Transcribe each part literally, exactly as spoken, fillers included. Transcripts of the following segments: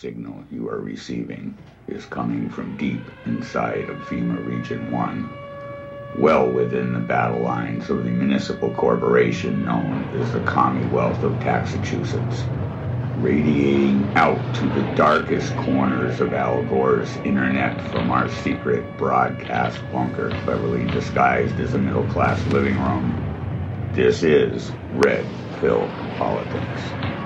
signal you are receiving is coming from deep inside of FEMA Region one, well within the battle lines of the municipal corporation known as the Commonwealth of Massachusetts, radiating out to the darkest corners of Al Gore's internet from our secret broadcast bunker cleverly disguised as a middle-class living room. This is Red Pill Politics.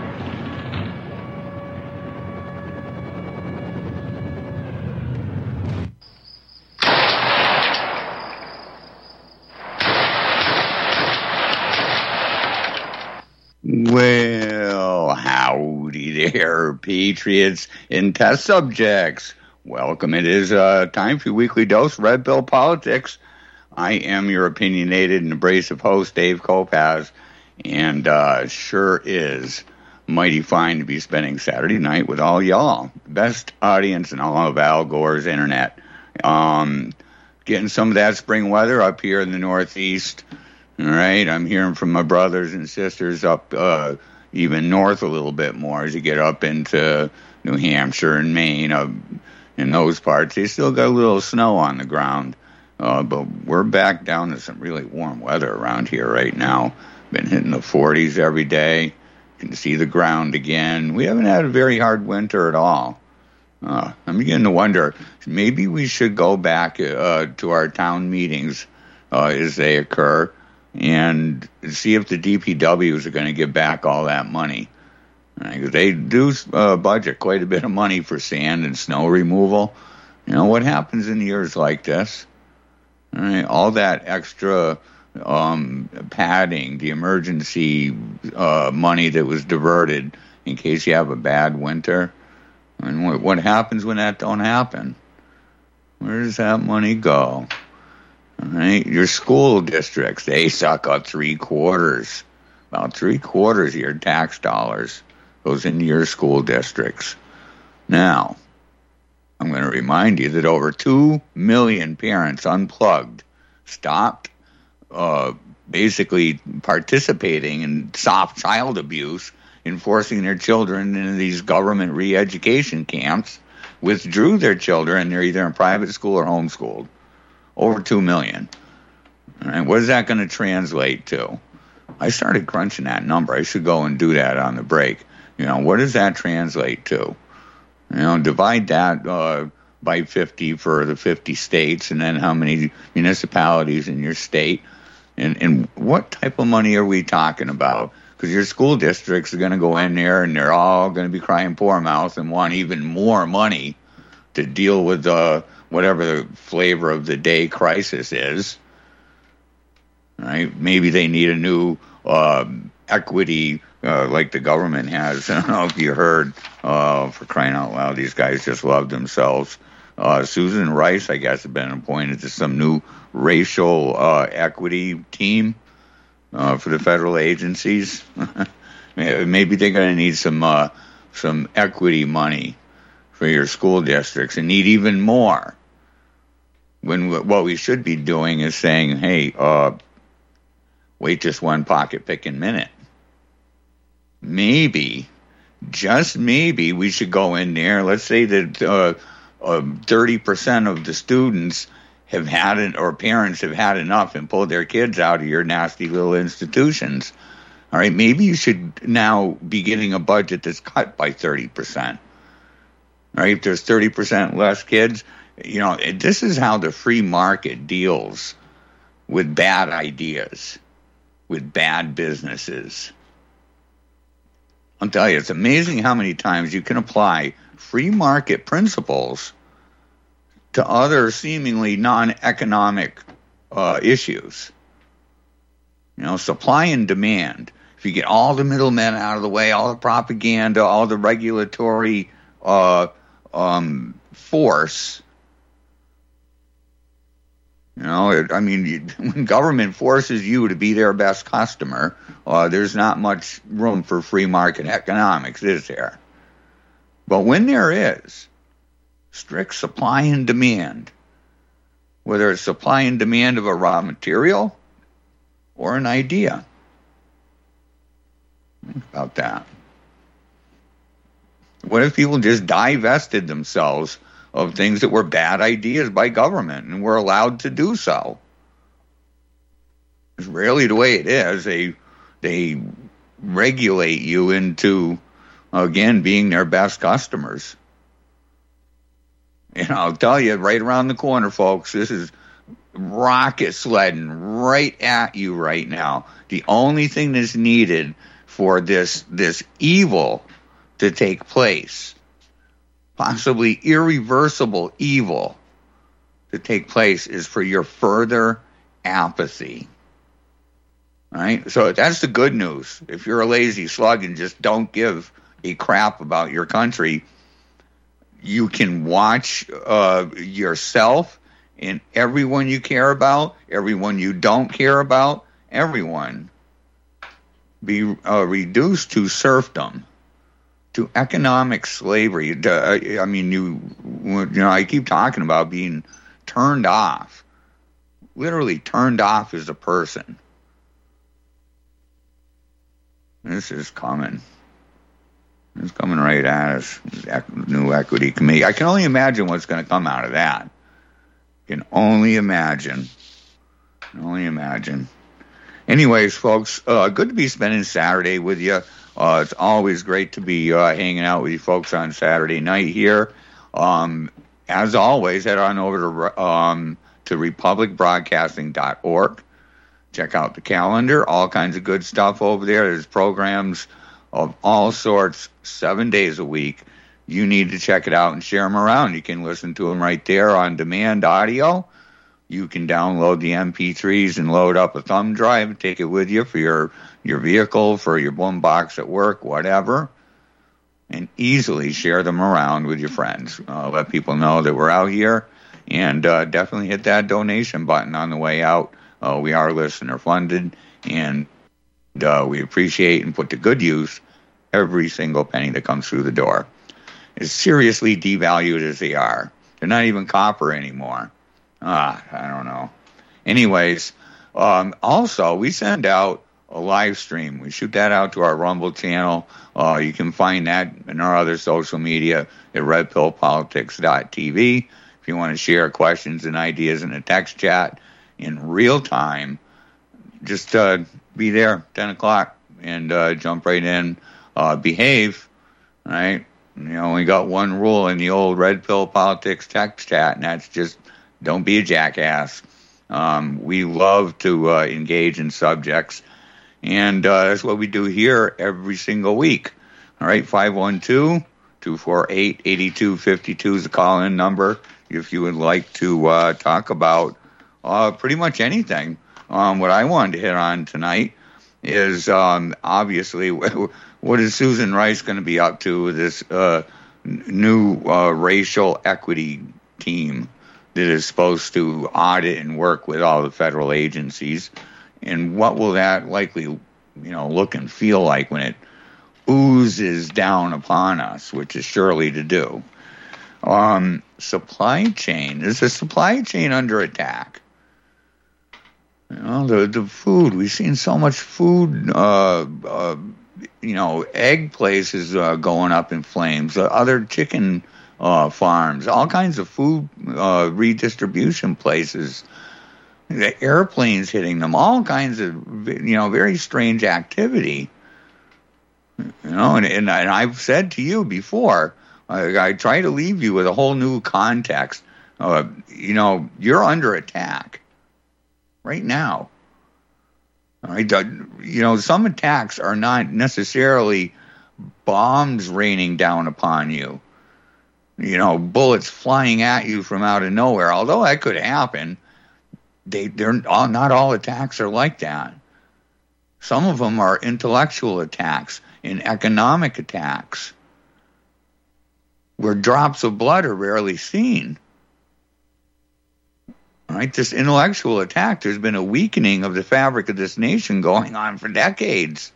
Well, howdy there, patriots and test subjects. Welcome. It is uh, time for your weekly dose of Red Pill Politics. I am your opinionated and abrasive host, Dave Kopaz, and uh, sure is mighty fine to be spending Saturday night with all y'all. Best audience in all of Al Gore's internet. Um, getting some of that spring weather up here in the Northeast. All right, I'm hearing from my brothers and sisters up uh, even north a little bit more as you get up into New Hampshire and Maine. Uh, in those parts, they still got a little snow on the ground, uh, but we're back down to some really warm weather around here right now. Been hitting the forties every day. Can see the ground again. We haven't had a very hard winter at all. Uh, I'm beginning to wonder, maybe we should go back uh, to our town meetings uh, as they occur and see if the D P Ws are going to give back all that money. Right, they do uh, budget quite a bit of money for sand and snow removal. You know, what happens in years like this? All right, all that extra um, padding, the emergency uh, money that was diverted in case you have a bad winter. And what, what happens when that don't happen? Where does that money go? All right, your school districts, they suck up three quarters. About three quarters of your tax dollars goes into your school districts. Now, I'm going to remind you that over two million parents unplugged, stopped uh, basically participating in soft child abuse, enforcing their children into these government re-education camps, withdrew their children, they're either in private school or homeschooled. Over two million. All right, what is that going to translate to? I started crunching that number. I should go and do that on the break. You know, what does that translate to? You know, divide that uh, by fifty for the fifty states, and then how many municipalities in your state, and, and what type of money are we talking about? Because your school districts are going to go in there, and they're all going to be crying poor mouth and want even more money to deal with uh, whatever the flavor of the day crisis is. Right? Maybe they need a new uh, equity uh, like the government has. I don't know if you heard, uh, for crying out loud, these guys just love themselves. Uh, Susan Rice, I guess, has been appointed to some new racial uh, equity team uh, for the federal agencies. Maybe they're going to need some uh, some equity money for your school districts and need even more. When what we should be doing is saying, hey, uh, wait just one pocket-picking minute. Maybe, just maybe, we should go in there. Let's say that uh, uh, thirty percent of the students have had it, or parents have had enough and pulled their kids out of your nasty little institutions. All right, maybe you should now be getting a budget that's cut by thirty percent. All right, if there's thirty percent less kids, you know, this is how the free market deals with bad ideas, with bad businesses. I'll tell you, it's amazing how many times you can apply free market principles to other seemingly non-economic uh, issues. You know, supply and demand. If you get all the middlemen out of the way, all the propaganda, all the regulatory uh, um, force. You know, it, I mean, you, when government forces you to be their best customer, uh, there's not much room for free market economics, is there? But when there is strict supply and demand, whether it's supply and demand of a raw material or an idea, think about that. What if people just divested themselves of things that were bad ideas by government and were allowed to do so? It's rarely the way it is. They they regulate you into, again, being their best customers. And I'll tell you, right around the corner, folks, this is rocket sledding right at you right now. The only thing that's needed for this this evil to take place, possibly irreversible evil to take place, is for your further apathy. All right? So that's the good news. If you're a lazy slug and just don't give a crap about your country, you can watch uh, yourself and everyone you care about, everyone you don't care about, everyone be uh, reduced to serfdom, to economic slavery. To, I mean, you, you know, I keep talking about being turned off, literally turned off as a person. This is coming. It's coming right at us. New Equity Committee. I can only imagine what's going to come out of that. Can only imagine. Can only imagine. Anyways, folks, uh, good to be spending Saturday with you. Uh, it's always great to be uh, hanging out with you folks on Saturday night here. Um, as always, head on over to um, to republic broadcasting dot org. Check out the calendar. All kinds of good stuff over there. There's programs of all sorts, seven days a week. You need to check it out and share them around. You can listen to them right there on demand audio. You can download the M P threes and load up a thumb drive and take it with you for your, your vehicle, for your boom box at work, whatever, and easily share them around with your friends. Uh, let people know that we're out here, and uh, definitely hit that donation button on the way out. Uh, we are listener funded, and uh, we appreciate and put to good use every single penny that comes through the door. As seriously devalued as they are, they're not even copper anymore. Ah, I don't know. Anyways, um, also, we send out a live stream. We shoot that out to our Rumble channel. Uh, you can find that in our other social media at red pill politics dot t v. If you want to share questions and ideas in a text chat in real time, just uh, be there, ten o'clock, and uh, jump right in. Uh, behave, right? You know, we got one rule in the old Red Pill Politics text chat, and that's just don't be a jackass. Um, we love to uh, engage in subjects, and uh, that's what we do here every single week. All right, five one two, two four eight, eight two five two is the call-in number if you would like to uh, talk about uh, pretty much anything. Um, what I wanted to hit on tonight is um, obviously what is Susan Rice going to be up to with this uh, new uh, racial equity team that is supposed to audit and work with all the federal agencies, and what will that likely, you know, look and feel like when it oozes down upon us, which is surely to do. Um, supply chain. Is the supply chain under attack? You know, the the food. We've seen so much food, uh, uh, you know, egg places uh, going up in flames, uh, other chicken uh, farms, all kinds of food uh, redistribution places, the airplanes hitting them, all kinds of, you know, very strange activity. You know, and, and, and I've said to you before, I, I try to leave you with a whole new context. Uh, you know, you're under attack right now. All right, you know, some attacks are not necessarily bombs raining down upon you, you know, bullets flying at you from out of nowhere. Although that could happen, they they're all, not all attacks are like that. Some of them are intellectual attacks and economic attacks, where drops of blood are rarely seen. All right, this intellectual attack, there's been a weakening of the fabric of this nation going on for decades.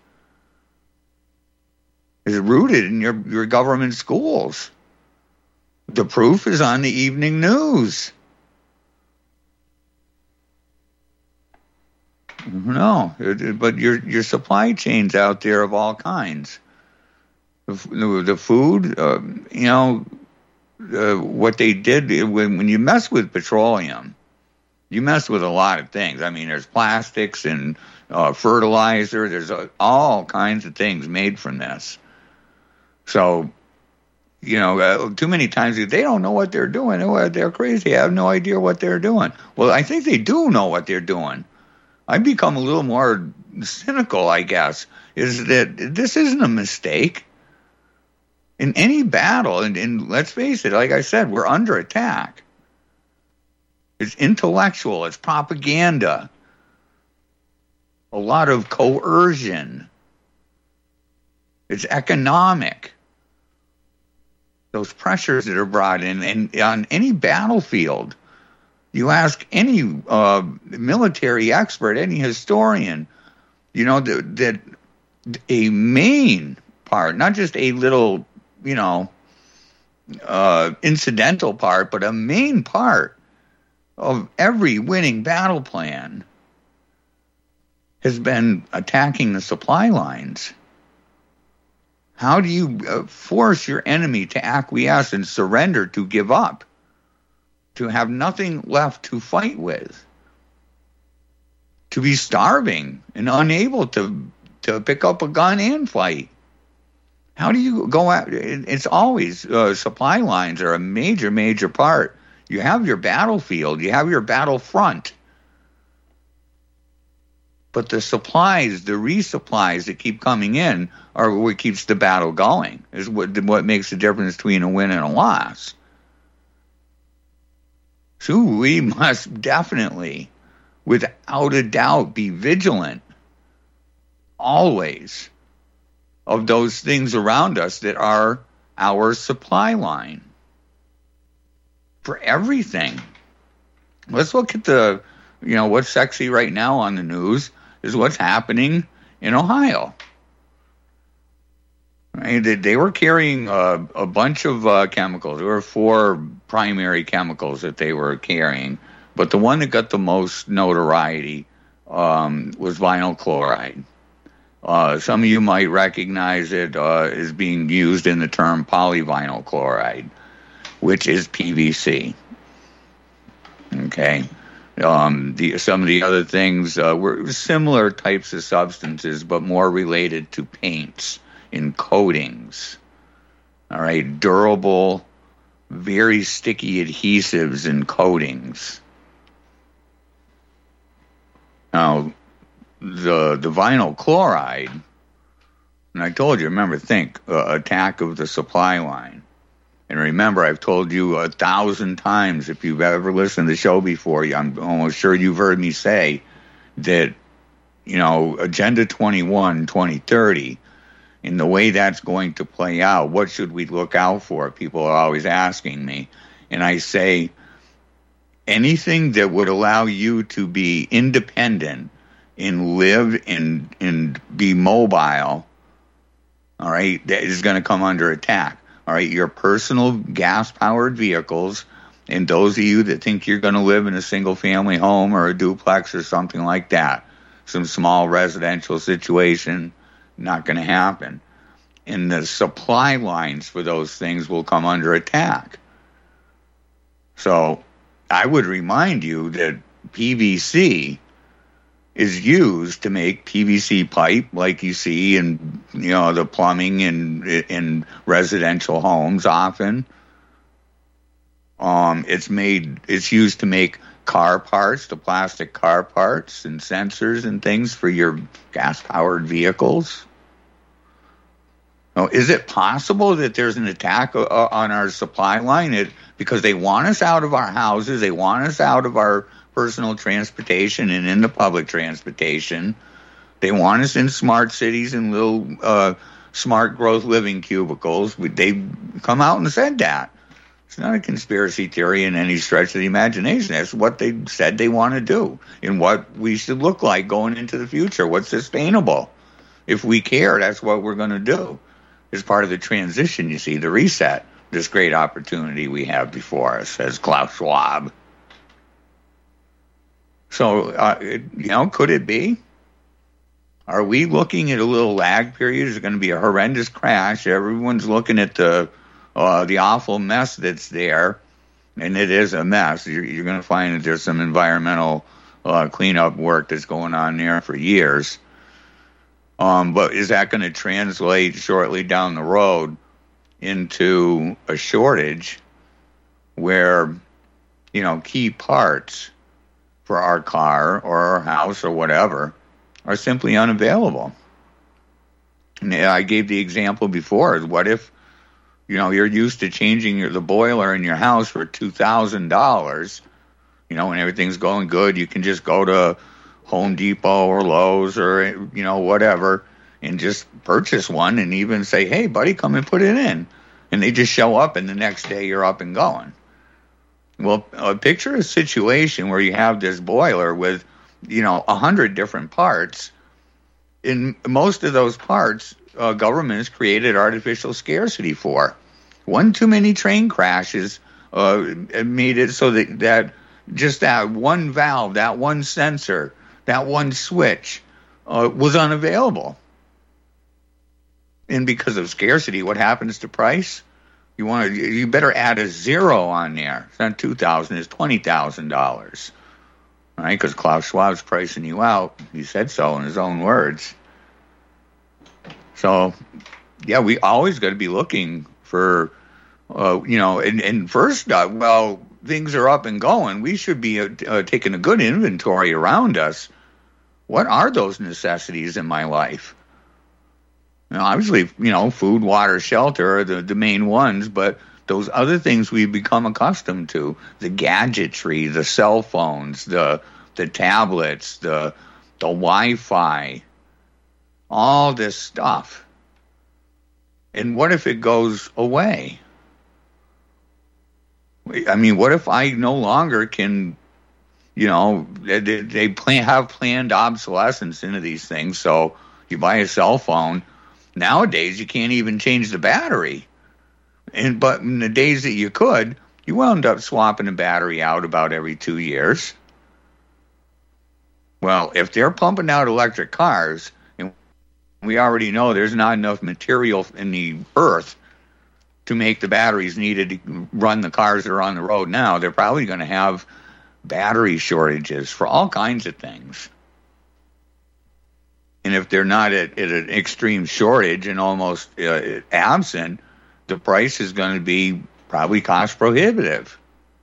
It's rooted in your, your government schools. The proof is on the evening news. No, but your your supply chains out there of all kinds. The, the food, uh, you know, uh, what they did when, when you mess with petroleum, you mess with a lot of things. I mean, there's plastics and uh, fertilizer. There's uh, all kinds of things made from this. So, you know, uh, too many times they don't know what they're doing. They're crazy. I have no idea what they're doing. Well, I think they do know what they're doing. I've become a little more cynical, I guess, is that this isn't a mistake. In any battle, and, and let's face it, like I said, we're under attack. It's intellectual, it's propaganda, a lot of coercion, it's economic. Those pressures that are brought in, and on any battlefield, you ask any uh, military expert, any historian, you know, that, that a main part, not just a little, you know, uh, incidental part, but a main part of every winning battle plan has been attacking the supply lines. How do you uh, force your enemy to acquiesce and surrender, to give up, to have nothing left to fight with, to be starving and unable to to pick up a gun and fight? How do you go out? It's always uh, supply lines are a major, major part. You have your battlefield, you have your battlefront, but the supplies, the resupplies that keep coming in are what keeps the battle going, is what, what makes the difference between a win and a loss. So we must definitely, without a doubt, be vigilant, always, of those things around us that are our supply line for everything. Let's look at the, you know, what's sexy right now on the news is what's happening in Ohio. Right? They, they were carrying a, a bunch of uh, chemicals. There were four primary chemicals that they were carrying, but the one that got the most notoriety um, was vinyl chloride. Uh, some of you might recognize it uh, as being used in the term polyvinyl chloride, which is P V C. Okay. Um, the, some of the other things uh, were similar types of substances, but more related to paints and coatings. All right. Durable, very sticky adhesives and coatings. Now, the the vinyl chloride, and I told you, remember, think uh, attack of the supply line. And remember, I've told you a thousand times, if you've ever listened to the show before, I'm almost sure you've heard me say that, you know, Agenda twenty-one, twenty thirty, in the way that's going to play out, what should we look out for? People are always asking me. And I say, anything that would allow you to be independent and live and, and be mobile, all right, that is going to come under attack. All right, your personal gas-powered vehicles, and those of you that think you're going to live in a single-family home or a duplex or something like that, some small residential situation, not going to happen. And the supply lines for those things will come under attack. So I would remind you that P V C is used to make P V C pipe, like you see in, you know, the plumbing in in residential homes often. Um, it's made. It's used to make car parts, the plastic car parts and sensors and things for your gas-powered vehicles. Now, is it possible that there's an attack uh, on our supply line? It, because they want us out of our houses, they want us out of our personal transportation and in the public transportation. They want us in smart cities and little uh, smart growth living cubicles. They come out and said that. It's not a conspiracy theory in any stretch of the imagination. That's what they said they want to do and what we should look like going into the future, what's sustainable. If we care, that's what we're going to do. As part of the transition, you see, the reset, this great opportunity we have before us, says Klaus Schwab. So, uh, it, you know, could it be? Are we looking at a little lag period? Is it going to be a horrendous crash? Everyone's looking at the uh, the awful mess that's there, and it is a mess. You're, you're going to find that there's some environmental uh, cleanup work that's going on there for years. Um, but is that going to translate shortly down the road into a shortage where, you know, key parts for our car or our house or whatever are simply unavailable? And I gave the example before. What if, you know, you're used to changing your, the boiler in your house for two thousand dollars, you know, when everything's going good, you can just go to Home Depot or Lowe's or, you know, whatever, and just purchase one and even say, hey, buddy, come and put it in. And they just show up, and the next day you're up and going. Well, uh, picture a situation where you have this boiler with, you know, a hundred different parts. In most of those parts, uh, governments created artificial scarcity for. One too many train crashes uh, made it so that, that just that one valve, that one sensor, that one switch uh, was unavailable. And because of scarcity, what happens to price? You want to, you better add a zero on there. It's not two thousand dollars, it's twenty thousand dollars. All right, because Klaus Schwab's pricing you out. He said so in his own words. So, yeah, we always got to be looking for, uh, you know, and, and first, uh, well, things are up and going. We should be uh, uh, taking a good inventory around us. What are those necessities in my life? Now, obviously, you know, food, water, shelter are the, the main ones, but those other things we've become accustomed to, the gadgetry, the cell phones, the the tablets, the the Wi-Fi, all this stuff. And what if it goes away? I mean, what if I no longer can, you know, they, they plan, have planned obsolescence into these things, so you buy a cell phone. Nowadays, you can't even change the battery. And but in the days that you could, you wound up swapping the battery out about every two years. Well, if they're pumping out electric cars, and we already know there's not enough material in the earth to make the batteries needed to run the cars that are on the road now, they're probably going to have battery shortages for all kinds of things. And if they're not at, at an extreme shortage and almost uh, absent, the price is going to be probably cost prohibitive.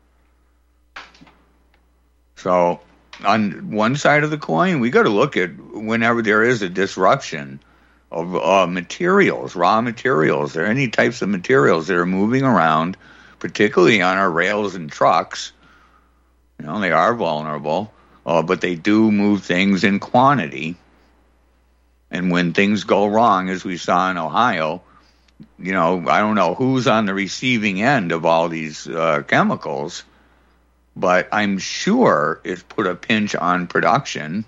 So on one side of the coin, we got to look at whenever there is a disruption of uh, materials, raw materials, or any types of materials that are moving around, particularly on our rails and trucks. You know, they are vulnerable, uh, but they do move things in quantity. And when things go wrong, as we saw in Ohio, you know, I don't know who's on the receiving end of all these uh, chemicals, but I'm sure it's put a pinch on production.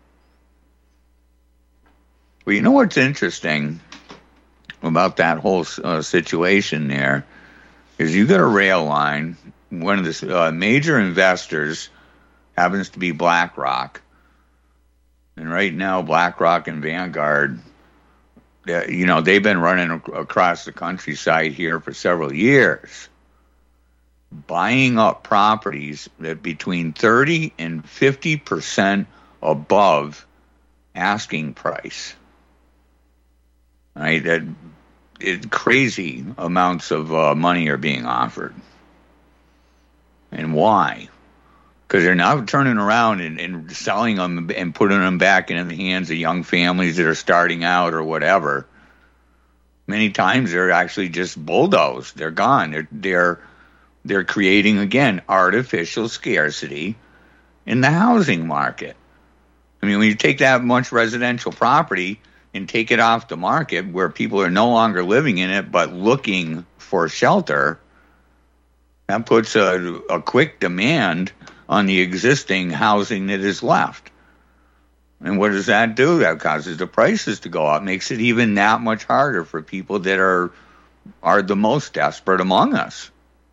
Well, you know what's interesting about that whole uh, situation there is you got a rail line. One of the uh, major investors happens to be BlackRock. And right now, BlackRock and Vanguard, uh, you know, they've been running ac- across the countryside here for several years, buying up properties that between thirty and fifty percent above asking price. Right? That it, crazy amounts of uh, money are being offered. And why? Because they're now turning around and, and selling them and putting them back in the hands of young families that are starting out or whatever. Many times they're actually just bulldozed. They're gone. They're they're they're creating again artificial scarcity in the housing market. I mean, when you take that much residential property and take it off the market where people are no longer living in it but looking for shelter, that puts a, a quick demand on the existing housing that is left. And what does that do? That causes the prices to go up, makes it even that much harder for people that are are the most desperate among us.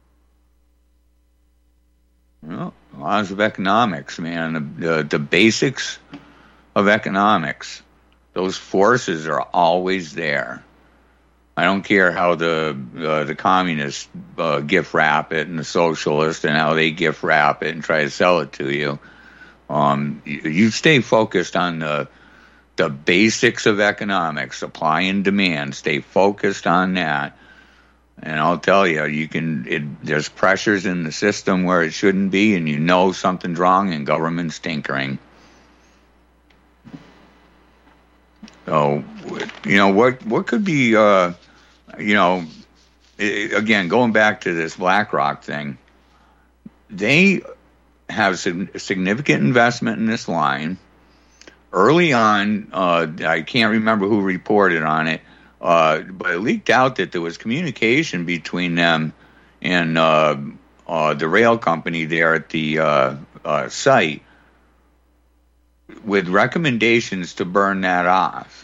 Well, laws of economics, man, the, the, the basics of economics Those forces are always there. I don't care how the uh, the communists uh, gift wrap it and the socialists and how they gift wrap it and try to sell it to you. Um, you, you stay focused on the the basics of economics, supply and demand. Stay focused on that, and I'll tell you, you can. It, there's pressures in the system where it shouldn't be, and you know something's wrong, and government's tinkering. So, you know, what what could be, uh, you know, it, again, going back to this BlackRock thing, they have sig- significant investment in this line. Early on, uh, I can't remember who reported on it, uh, but it leaked out that there was communication between them and uh, uh, the rail company there at the uh, uh, site with recommendations to burn that off.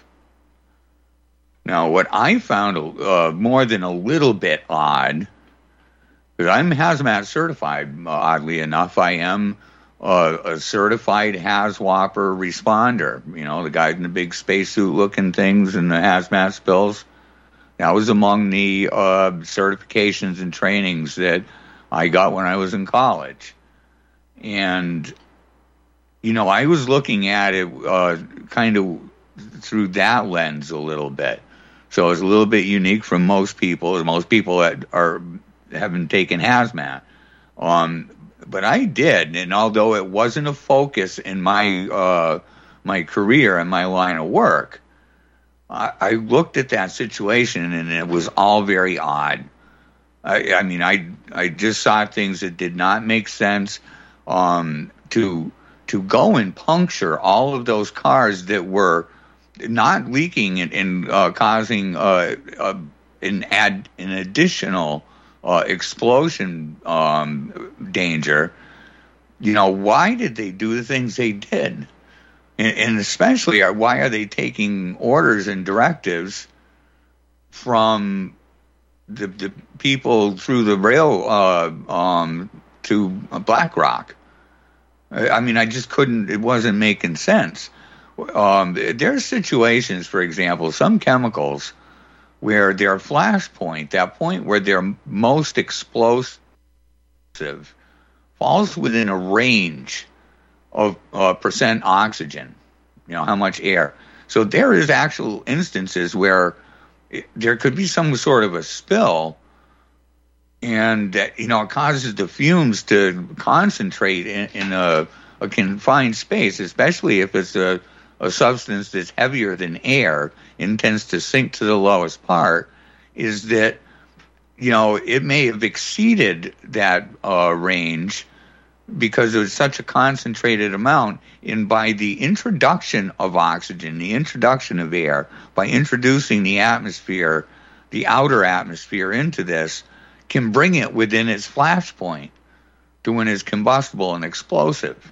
Now, what I found uh, more than a little bit odd, because I'm hazmat certified, uh, oddly enough, I am uh, a certified HAZWOPER responder. You know, the guy in the big spacesuit looking things and the hazmat spills. That was among the uh, certifications and trainings that I got when I was in college. And you know, I was looking at it uh, kind of through that lens a little bit. So it's a little bit unique from most people. Most people that are haven't taken hazmat, um, but I did. And although it wasn't a focus in my uh, my career and my line of work, I, I looked at that situation and it was all very odd. I, I mean, I I just saw things that did not make sense. Um, to to go and puncture all of those cars that were not leaking and, and uh, causing uh, uh, an ad, an additional uh, explosion um, danger. You know, why did they do the things they did? And, and especially, why are they taking orders and directives from the, the people through the rail uh, um, to BlackRock? I mean, I just couldn't, it wasn't making sense. Um, there are situations, for example, some chemicals where their flash point, that point where they're most explosive, falls within a range of uh, percent oxygen, you know, how much air. So there is actual instances where it, there could be some sort of a spill, and that, you know, it causes the fumes to concentrate in, in a, a confined space, especially if it's a, a substance that's heavier than air and tends to sink to the lowest part, is that, you know, it may have exceeded that uh, range because it was such a concentrated amount. And by the introduction of oxygen, the introduction of air, by introducing the atmosphere, the outer atmosphere into this, can bring it within its flash point to when it's combustible and explosive.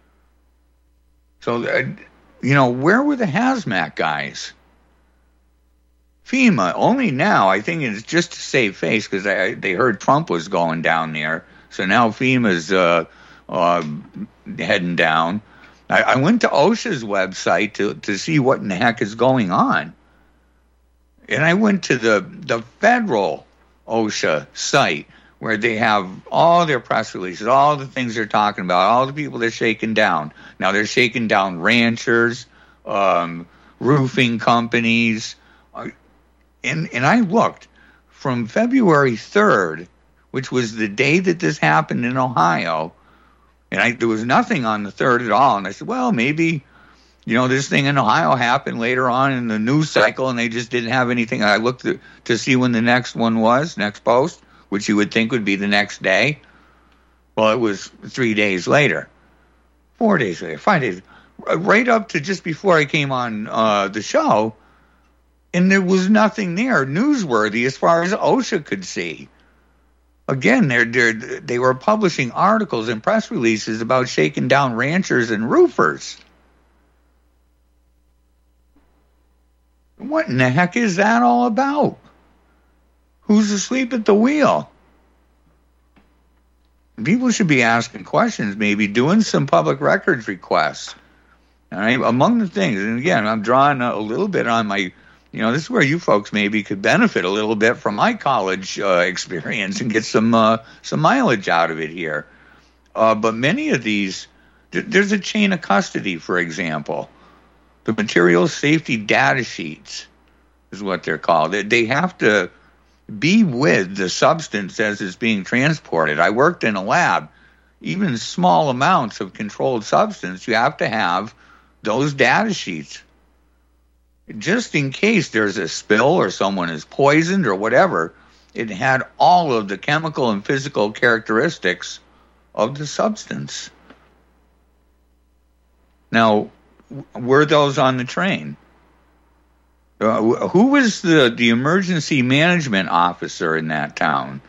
So, uh, you know, where were the hazmat guys? FEMA, only now, I think it's just to save face, because they heard Trump was going down there, so now FEMA's uh, uh, heading down. I, I went to OSHA's website to, to see what in the heck is going on. And I went to the, the federal OSHA site where they have all their press releases, all the things they're talking about, all the people they're shaking down. Now they're shaking down ranchers, um, roofing companies. And, and I looked from February third, which was the day that this happened in Ohio, and I, there was nothing on the third at all. And I said, well, maybe, you know, this thing in Ohio happened later on in the news cycle, and they just didn't have anything. I looked to, to see when the next one was, next post, which you would think would be the next day. Well, it was three days later, four days later, five days, right up to just before I came on uh, the show, and there was nothing there newsworthy as far as OSHA could see. Again, they're, they're, they were publishing articles and press releases about shaking down ranchers and roofers. What in the heck is that all about? Who's asleep at the wheel? People should be asking questions, maybe doing some public records requests. All right, among the things, and again, I'm drawing a little bit on my, you know, this is where you folks maybe could benefit a little bit from my college uh, experience and get some uh, some mileage out of it here. Uh, but many of these, th- there's a chain of custody, for example. The material safety data sheets is what they're called. They, they have to be with the substance as it's being transported. I worked in a lab. Even small amounts of controlled substance, you have to have those data sheets. Just in case there's a spill or someone is poisoned or whatever, it had all of the chemical and physical characteristics of the substance. Now, were those on the train? Uh, who was the, the emergency management officer in that town?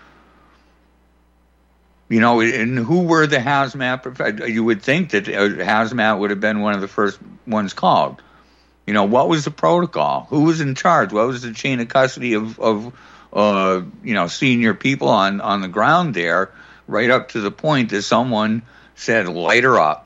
You know, and who were the hazmat professionals? You would think that hazmat would have been one of the first ones called. You know, what was the protocol? Who was in charge? What was the chain of custody of, of uh, you know, senior people on, on the ground there, right up to the point that someone said, light her up?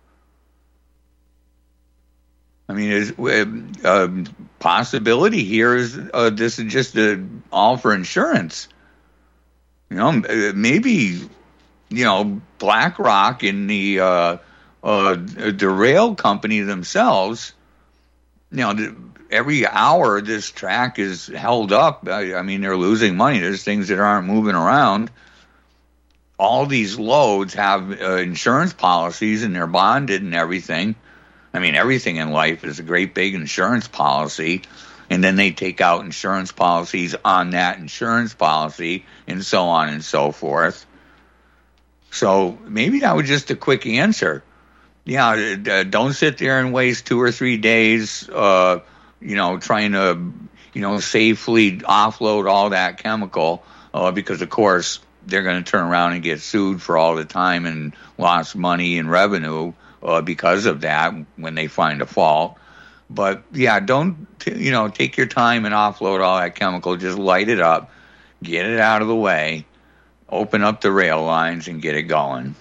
I mean, is a uh, possibility here is uh, this is just a, all for insurance. You know, maybe, you know, BlackRock and the uh, uh, the rail company themselves, you know, every hour this track is held up. I, I mean, they're losing money. There's things that aren't moving around. All these loads have uh, insurance policies and they're bonded and everything. I mean, everything in life is a great big insurance policy, and then they take out insurance policies on that insurance policy, and so on and so forth. So maybe that was just a quick answer. Yeah, uh, don't sit there and waste two or three days, uh, you know, trying to, you know, safely offload all that chemical, uh, because, of course, they're going to turn around and get sued for all the time and lost money and revenue Uh, because of that when they find a fault. But, yeah, don't, you know, take your time and offload all that chemical. Just light it up, get it out of the way, open up the rail lines and get it going.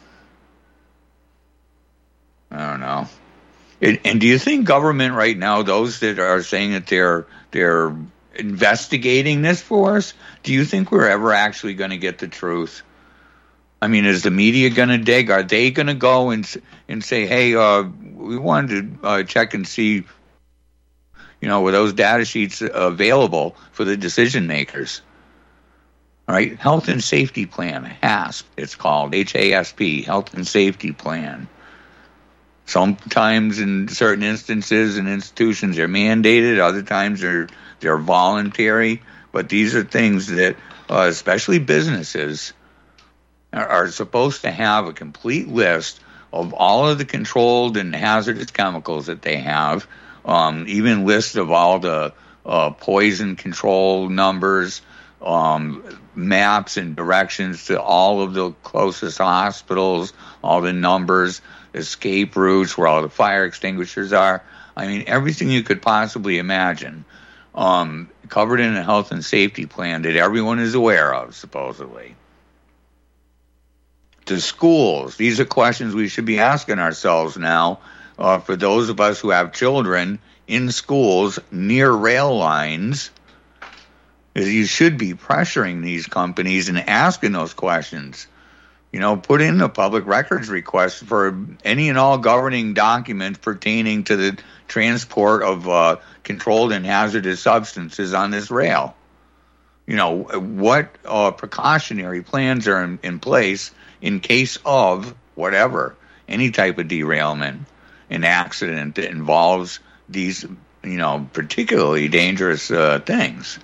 I don't know. It, and do you think government right now, those that are saying that they're they're investigating this for us, do you think we're ever actually going to get the truth? I mean, is the media going to dig? Are they going to go and and say, hey, uh, we wanted to uh, check and see, you know, were those data sheets available for the decision makers? All right, Health and Safety Plan, HASP, it's called, H A S P, Health and Safety Plan. Sometimes in certain instances and institutions they're mandated, other times they're, they're voluntary, but these are things that, uh, especially businesses, are supposed to have a complete list of all of the controlled and hazardous chemicals that they have, um, even list of all the uh, poison control numbers, um, maps and directions to all of the closest hospitals, all the numbers, escape routes, where all the fire extinguishers are. I mean, everything you could possibly imagine, um, covered in a health and safety plan that everyone is aware of, supposedly. To schools, these are questions we should be asking ourselves now, uh, for those of us who have children in schools near rail lines. You should be pressuring these companies and asking those questions. You know, put in a public records request for any and all governing documents pertaining to the transport of uh, controlled and hazardous substances on this rail. You know, what uh, precautionary plans are in, in place in case of whatever, any type of derailment, an accident that involves these, you know, particularly dangerous uh, things.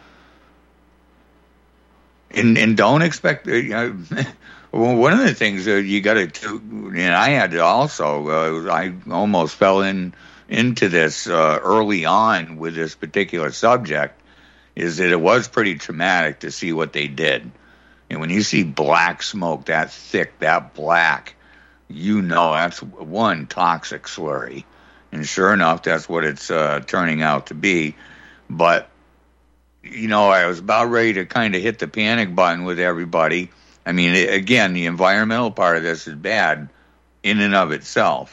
And and don't expect, uh, you know, well, one of the things uh, you got to, and I had to also, uh, I almost fell in into this uh, early on with this particular subject, is that it was pretty traumatic to see what they did. And when you see black smoke that thick, that black, you know that's one toxic slurry. And sure enough, that's what it's uh, turning out to be. But, you know, I was about ready to kind of hit the panic button with everybody. I mean, it, again, the environmental part of this is bad in and of itself.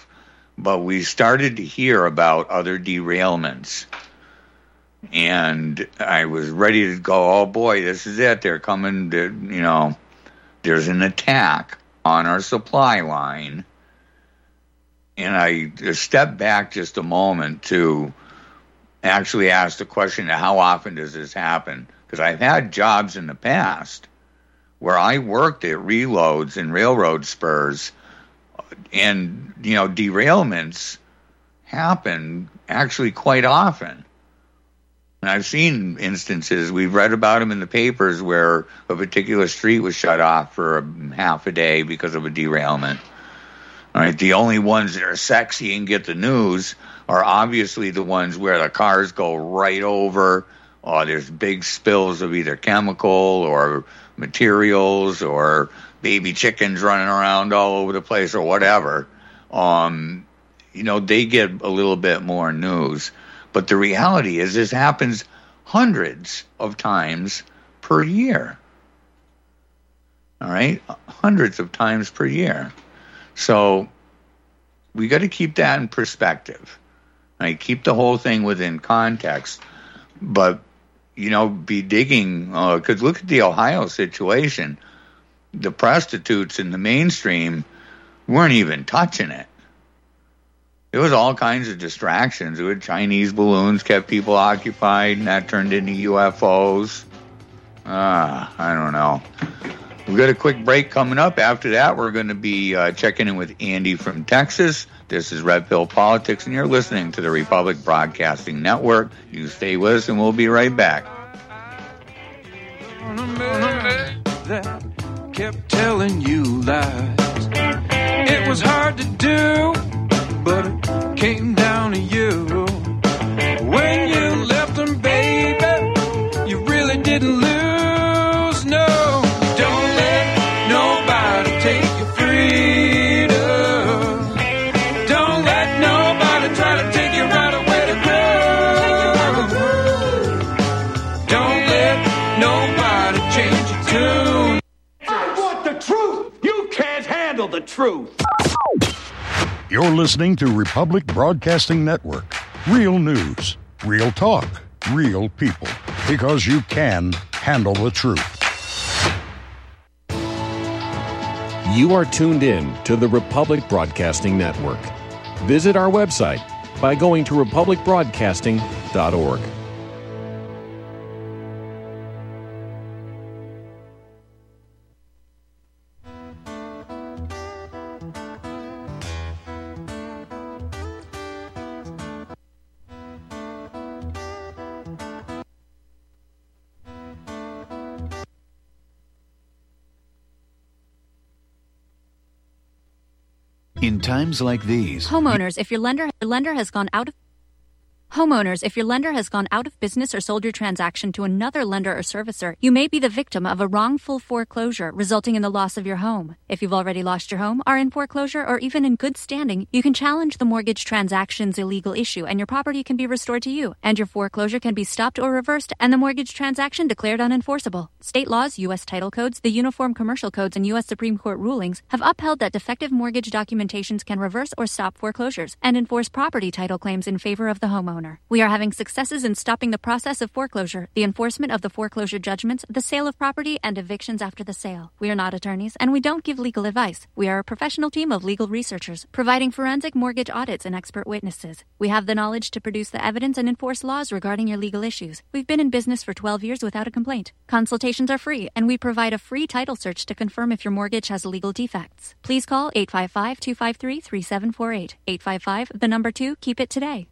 but we started to hear about other derailments. And I was ready to go, oh boy, this is it. They're coming to, you know, there's an attack on our supply line. And I stepped back just a moment to actually ask the question, how often does this happen? Because I've had jobs in the past where I worked at reloads and railroad spurs, and, you know, derailments happen actually quite often. And I've seen instances, we've read about them in the papers, where a particular street was shut off for a half a day because of a derailment. All right, the only ones that are sexy and get the news are obviously the ones where the cars go right over, or there's big spills of either chemical or materials or baby chickens running around all over the place or whatever. Um, you know, they get a little bit more news. But the reality is this happens hundreds of times per year. All right? Hundreds of times per year. So we got to keep that in perspective. Right? Keep the whole thing within context. But, you know, be digging, because uh, look at the Ohio situation. The prostitutes in the mainstream weren't even touching it. There was all kinds of distractions. There were Chinese balloons kept people occupied, and that turned into U F Os. Ah, I don't know. We've got a quick break coming up. After that, we're going to be uh, checking in with Andy from Texas. This is Red Pill Politics, and you're listening to the Republic Broadcasting Network. You stay with us, and we'll be right back. That kept telling you lies. It was hard to do, but it came down to you. When you left them, baby, you really didn't lose. No, don't let nobody take your freedom. Don't let nobody try to take you right away to go. Don't let nobody change your tune. I want the truth. You can't handle the truth. You're listening to Republic Broadcasting Network. Real news, real talk, real people. Because you can handle the truth. You are tuned in to the Republic Broadcasting Network. Visit our website by going to republic broadcasting dot org. In times like these, homeowners, if your lender lender has gone out of Homeowners, if your lender has gone out of business or sold your transaction to another lender or servicer, you may be the victim of a wrongful foreclosure, resulting in the loss of your home. If you've already lost your home, are in foreclosure, or even in good standing, you can challenge the mortgage transaction's illegal issue, and your property can be restored to you, and your foreclosure can be stopped or reversed, and the mortgage transaction declared unenforceable. State laws, U S title codes, the Uniform Commercial Codes, and U S Supreme Court rulings have upheld that defective mortgage documentations can reverse or stop foreclosures and enforce property title claims in favor of the homeowner. We are having successes in stopping the process of foreclosure, the enforcement of the foreclosure judgments, the sale of property, and evictions after the sale. We are not attorneys, and we don't give legal advice. We are a professional team of legal researchers, providing forensic mortgage audits and expert witnesses. We have the knowledge to produce the evidence and enforce laws regarding your legal issues. We've been in business for twelve years without a complaint. Consultations are free, and we provide a free title search to confirm if your mortgage has legal defects. Please call eight five five, two five three, three seven four eight. eight five five, the number two, keep it today.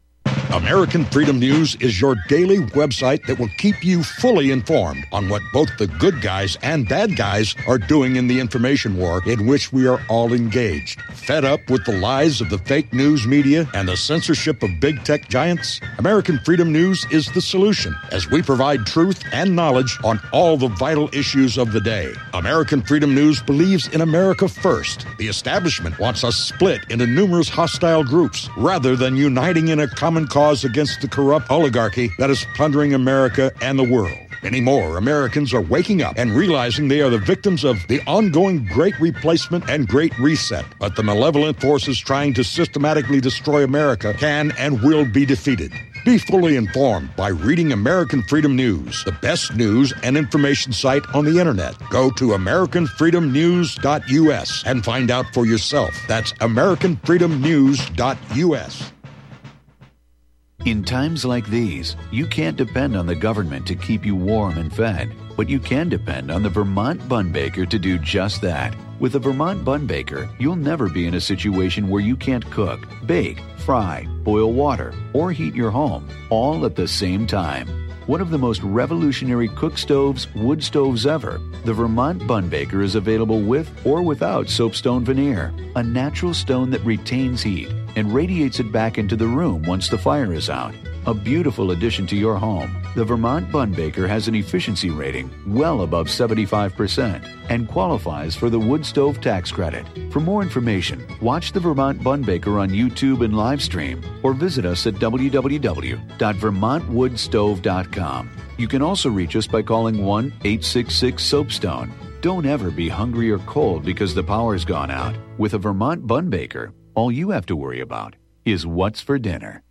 American Freedom News is your daily website that will keep you fully informed on what both the good guys and bad guys are doing in the information war in which we are all engaged. Fed up with the lies of the fake news media and the censorship of big tech giants? American Freedom News is the solution, as we provide truth and knowledge on all the vital issues of the day. American Freedom News believes in America first. The establishment wants us split into numerous hostile groups rather than uniting in a common cause against the corrupt oligarchy that is plundering America and the world. Many more Americans are waking up and realizing they are the victims of the ongoing Great Replacement and Great Reset. But the malevolent forces trying to systematically destroy America can and will be defeated. Be fully informed by reading American Freedom News, the best news and information site on the internet. Go to American Freedom News dot U S and find out for yourself. That's American Freedom News dot U S. In times like these, you can't depend on the government to keep you warm and fed, but you can depend on the Vermont Bun Baker to do just that. With the Vermont Bun Baker, you'll never be in a situation where you can't cook, bake, fry, boil water, or heat your home, all at the same time. One of the most revolutionary cook stoves, wood stoves ever, the Vermont Bun Baker is available with or without soapstone veneer, a natural stone that retains heat and radiates it back into the room once the fire is out. A beautiful addition to your home, the Vermont Bun Baker has an efficiency rating well above seventy-five percent and qualifies for the wood stove tax credit. For more information, watch the Vermont Bun Baker on YouTube and live stream, or visit us at w w w dot vermont wood stove dot com. You can also reach us by calling one eight six six soapstone. Don't ever be hungry or cold because the power's gone out. With a Vermont Bun Baker, all you have to worry about is what's for dinner.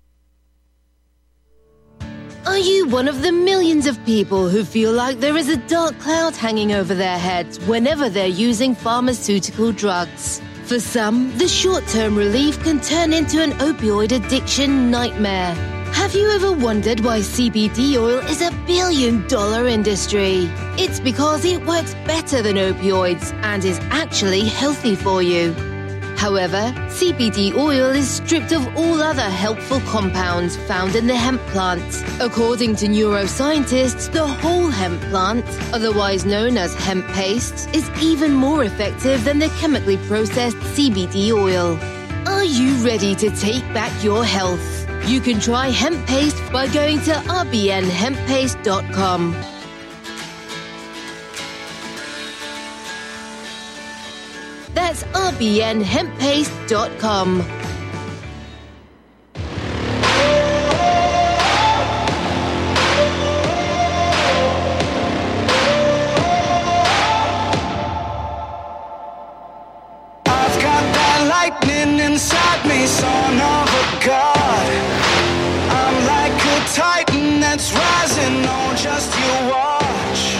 Are you one of the millions of people who feel like there is a dark cloud hanging over their heads whenever they're using pharmaceutical drugs? For some, the short-term relief can turn into an opioid addiction nightmare. Have you ever wondered why C B D oil is a billion-dollar industry? It's because it works better than opioids and is actually healthy for you. However, C B D oil is stripped of all other helpful compounds found in the hemp plant. According to neuroscientists, the whole hemp plant, otherwise known as hemp paste, is even more effective than the chemically processed C B D oil. Are you ready to take back your health? You can try hemp paste by going to r b n hemp paste dot com. That's r b n hemp paste dot com. I've got that lightning inside me, son of a god. I'm like a titan that's rising on just you watch.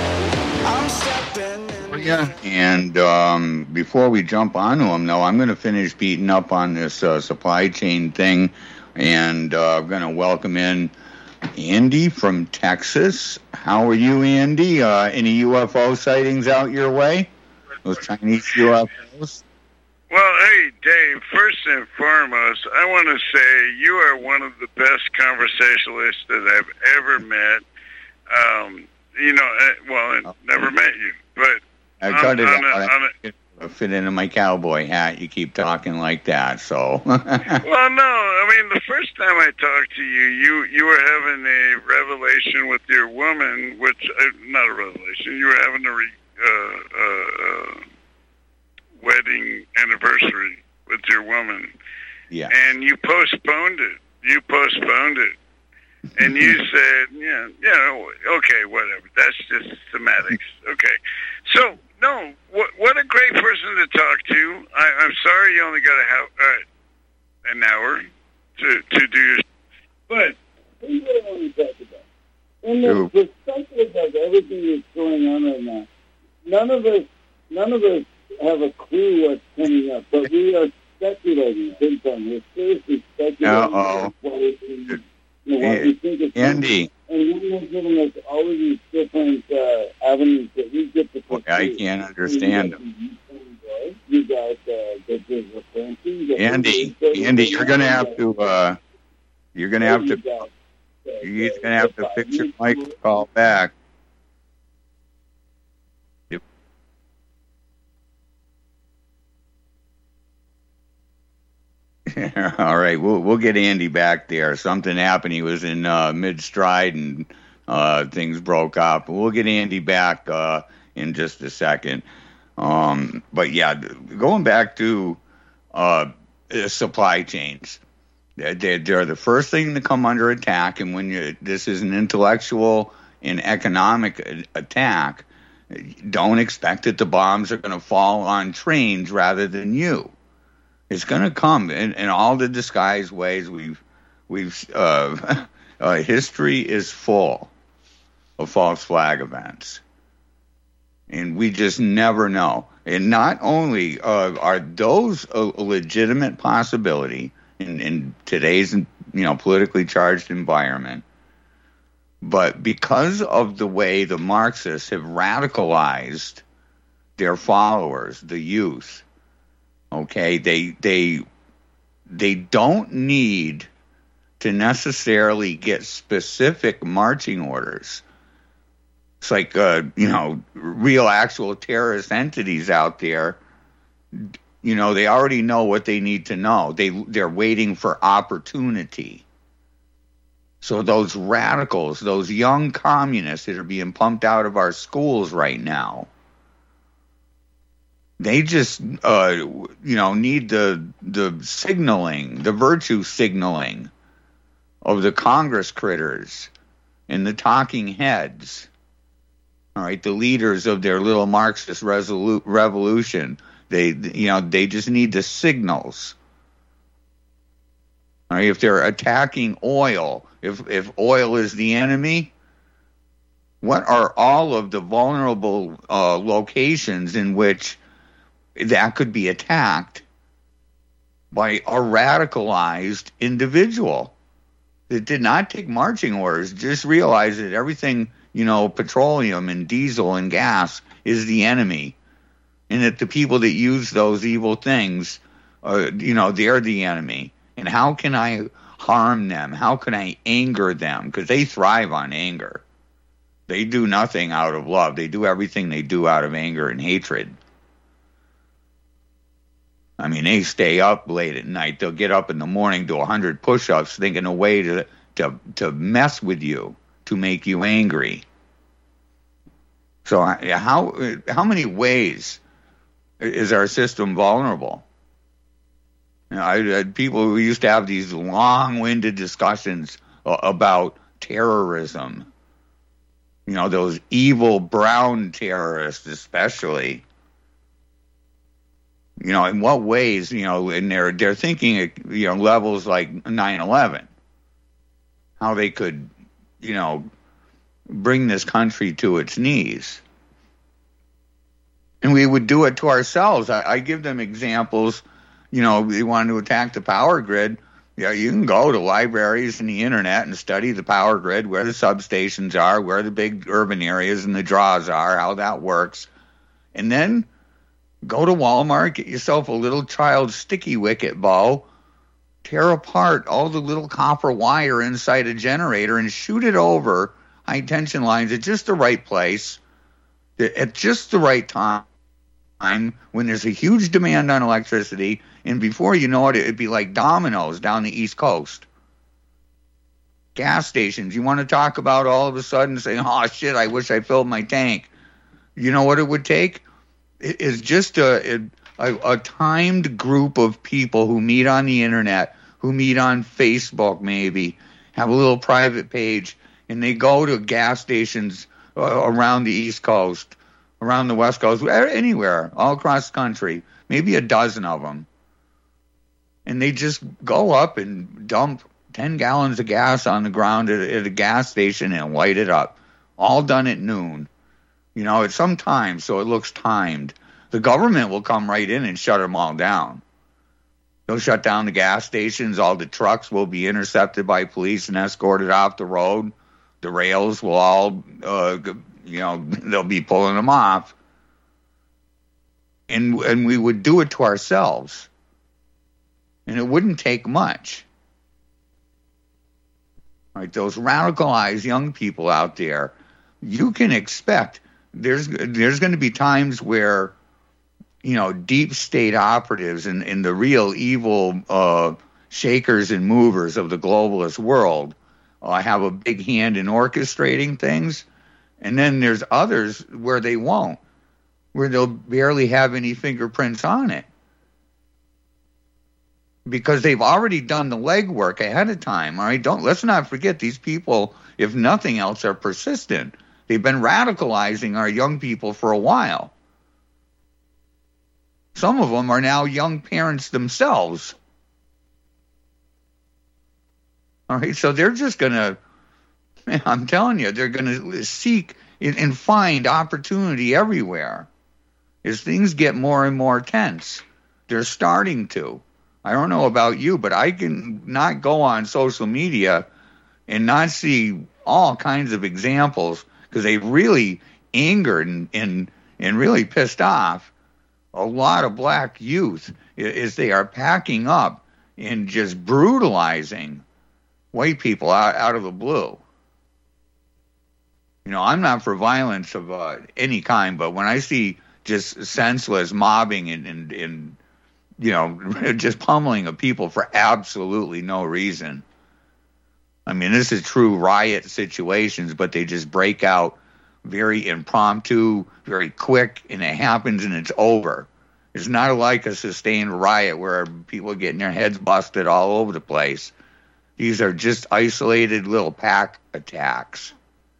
I'm stepping in. Yeah, and um, before we jump onto them, though, I'm going to finish beating up on this uh, supply chain thing, and uh, I'm going to welcome in Andy from Texas. How are you, Andy? Uh, any U F O sightings out your way? Those Chinese U F Os? Well, hey, Dave, first and foremost, I want to say you are one of the best conversationalists that I've ever met. Um, you know, well, I never met you, but I cut it on a, out. on a, I fit into my cowboy hat. You keep talking like that, so. well, no, I mean, the first time I talked to you, you, you were having a revelation with your woman, which, uh, not a revelation, you were having a re, uh, uh, uh, wedding anniversary with your woman. Yeah. And you postponed it. You postponed it. And you said, yeah, you know, okay, whatever. That's just semantics. Okay. So, no, what, what a great person to talk to. I, I'm sorry you only got a ho- uh, an hour to, to do your... But here's what I want to talk about. In the perspective of everything that's going on right now, none of us, none of us have a clue what's coming up, but we are speculating. Big time. We're seriously speculating. Uh-oh. What we, you know, what we think is Andy. And you're giving us all of these different uh, avenues that we get to pursue. I can't understand them. You got uh, the fancy. Andy, Andy, you're going to have to, uh, you're going to have to, you're going to have to fix your mic and call back. Yep. All right, we'll we'll get Andy back there. Something happened. He was in uh, mid stride and uh, things broke up. We'll get Andy back uh, in just a second. Um, but yeah, going back to uh, supply chains, they're, they're the first thing to come under attack. And when you, this is an intellectual an economic attack, don't expect that the bombs are going to fall on trains rather than you. It's going to come in, in all the disguised ways. We've, we've, uh, uh, history is full of false flag events, and we just never know. And not only uh, are those a, a legitimate possibility in, in today's, you know, politically charged environment, but because of the way the Marxists have radicalized their followers, the youth, okay, they they they don't need to necessarily get specific marching orders. It's like uh, you know, real actual terrorist entities out there. You know, they already know what they need to know. They they're waiting for opportunity. So those radicals, those young communists that are being pumped out of our schools right now, they just, uh, you know, need the the signaling, the virtue signaling of the Congress critters and the talking heads. All right, the leaders of their little Marxist resolu- revolution. They, you know, they just need the signals. All right, if they're attacking oil, if if oil is the enemy, what are all of the vulnerable uh, locations in which that could be attacked by a radicalized individual that did not take marching orders, just realized that everything, you know, petroleum and diesel and gas is the enemy, and that the people that use those evil things, uh, you know, they're the enemy. And how can I harm them? How can I anger them? Because they thrive on anger. They do nothing out of love. They do everything they do out of anger and hatred. I mean, they stay up late at night. They'll get up in the morning, do one hundred push-ups, thinking a way to, to, to mess with you, to make you angry. So how how many ways is our system vulnerable? You know, I had people who used to have these long-winded discussions about terrorism. You know, those evil brown terrorists especially. You know, in what ways, you know, and they're, they're thinking at, you know, levels like nine eleven. How they could, you know, bring this country to its knees. And we would do it to ourselves. I, I give them examples. You know, they wanted to attack the power grid. Yeah, you can go to libraries and the internet and study the power grid, where the substations are, where the big urban areas and the draws are, how that works. And then go to Walmart, get yourself a little child sticky wicket bow, tear apart all the little copper wire inside a generator and shoot it over high tension lines at just the right place, at just the right time, when there's a huge demand on electricity, and before you know it, it'd be like dominoes down the East Coast. Gas stations, you want to talk about all of a sudden saying, oh, shit, I wish I filled my tank. You know what it would take? It is just a, a, a timed group of people who meet on the internet, who meet on Facebook maybe, have a little private page, and they go to gas stations uh, around the East Coast, around the West Coast, anywhere, all across the country, maybe a dozen of them. And they just go up and dump ten gallons of gas on the ground at, at a gas station and light it up. All done at noon. You know, at some time, so it looks timed. The government will come right in and shut them all down. They'll shut down the gas stations. All the trucks will be intercepted by police and escorted off the road. The rails will all, uh, you know, they'll be pulling them off. And and we would do it to ourselves. And it wouldn't take much. Right, those radicalized young people out there, you can expect there's there's going to be times where, you know, deep state operatives and, and the real evil uh, shakers and movers of the globalist world uh, have a big hand in orchestrating things. And then there's others where they won't, where they'll barely have any fingerprints on it. because they've already done the legwork ahead of time. All right, don't let's not forget these people, if nothing else, are persistent. They've been radicalizing our young people for a while. Some of them are now young parents themselves. All right, so they're just going to, I'm telling you, they're going to seek and find opportunity everywhere. As things get more and more tense, they're starting to. I don't know about you, but I can not go on social media and not see all kinds of examples, because they've really angered and, and, and really pissed off a lot of black youth as they are packing up and just brutalizing white people out, out of the blue. You know, I'm not for violence of uh, any kind, but when I see just senseless mobbing and, and, and, you know, just pummeling of people for absolutely no reason. I mean, this is true riot situations, but they just break out very impromptu, very quick, and it happens and it's over. It's not like a sustained riot where people are getting their heads busted all over the place. These are just isolated little pack attacks.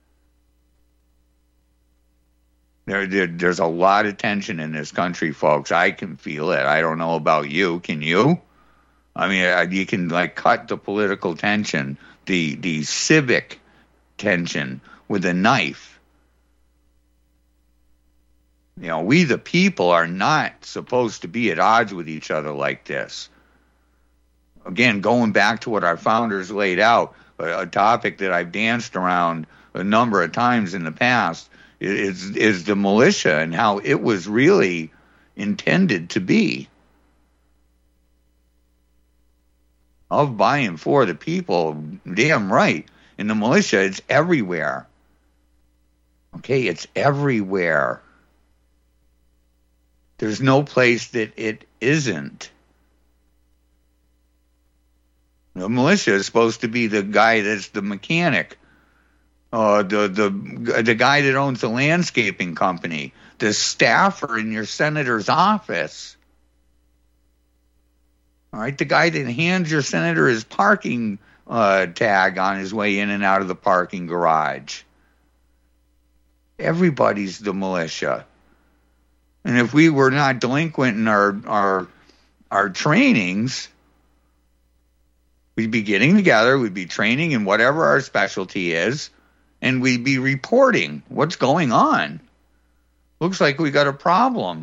There, there, there's a lot of tension in this country, folks. I can feel it. I don't know about you. Can you? I mean, you can like cut the political tension, the the civic tension with a knife. You know, we the people are not supposed to be at odds with each other like this. Again, going back to what our founders laid out, a, a topic that I've danced around a number of times in the past, is is the militia and how it was really intended to be. Of, by, and for the people, damn right. In the militia, it's everywhere. Okay, it's everywhere. There's no place that it isn't. The militia is supposed to be the guy that's the mechanic. Uh, the the the guy that owns the landscaping company, the staffer in your senator's office. All right, the guy that hands your senator his parking uh, tag on his way in and out of the parking garage. Everybody's the militia. And if we were not delinquent in our our our trainings, we'd be getting together, we'd be training in whatever our specialty is, and we'd be reporting what's going on. Looks like we got a problem.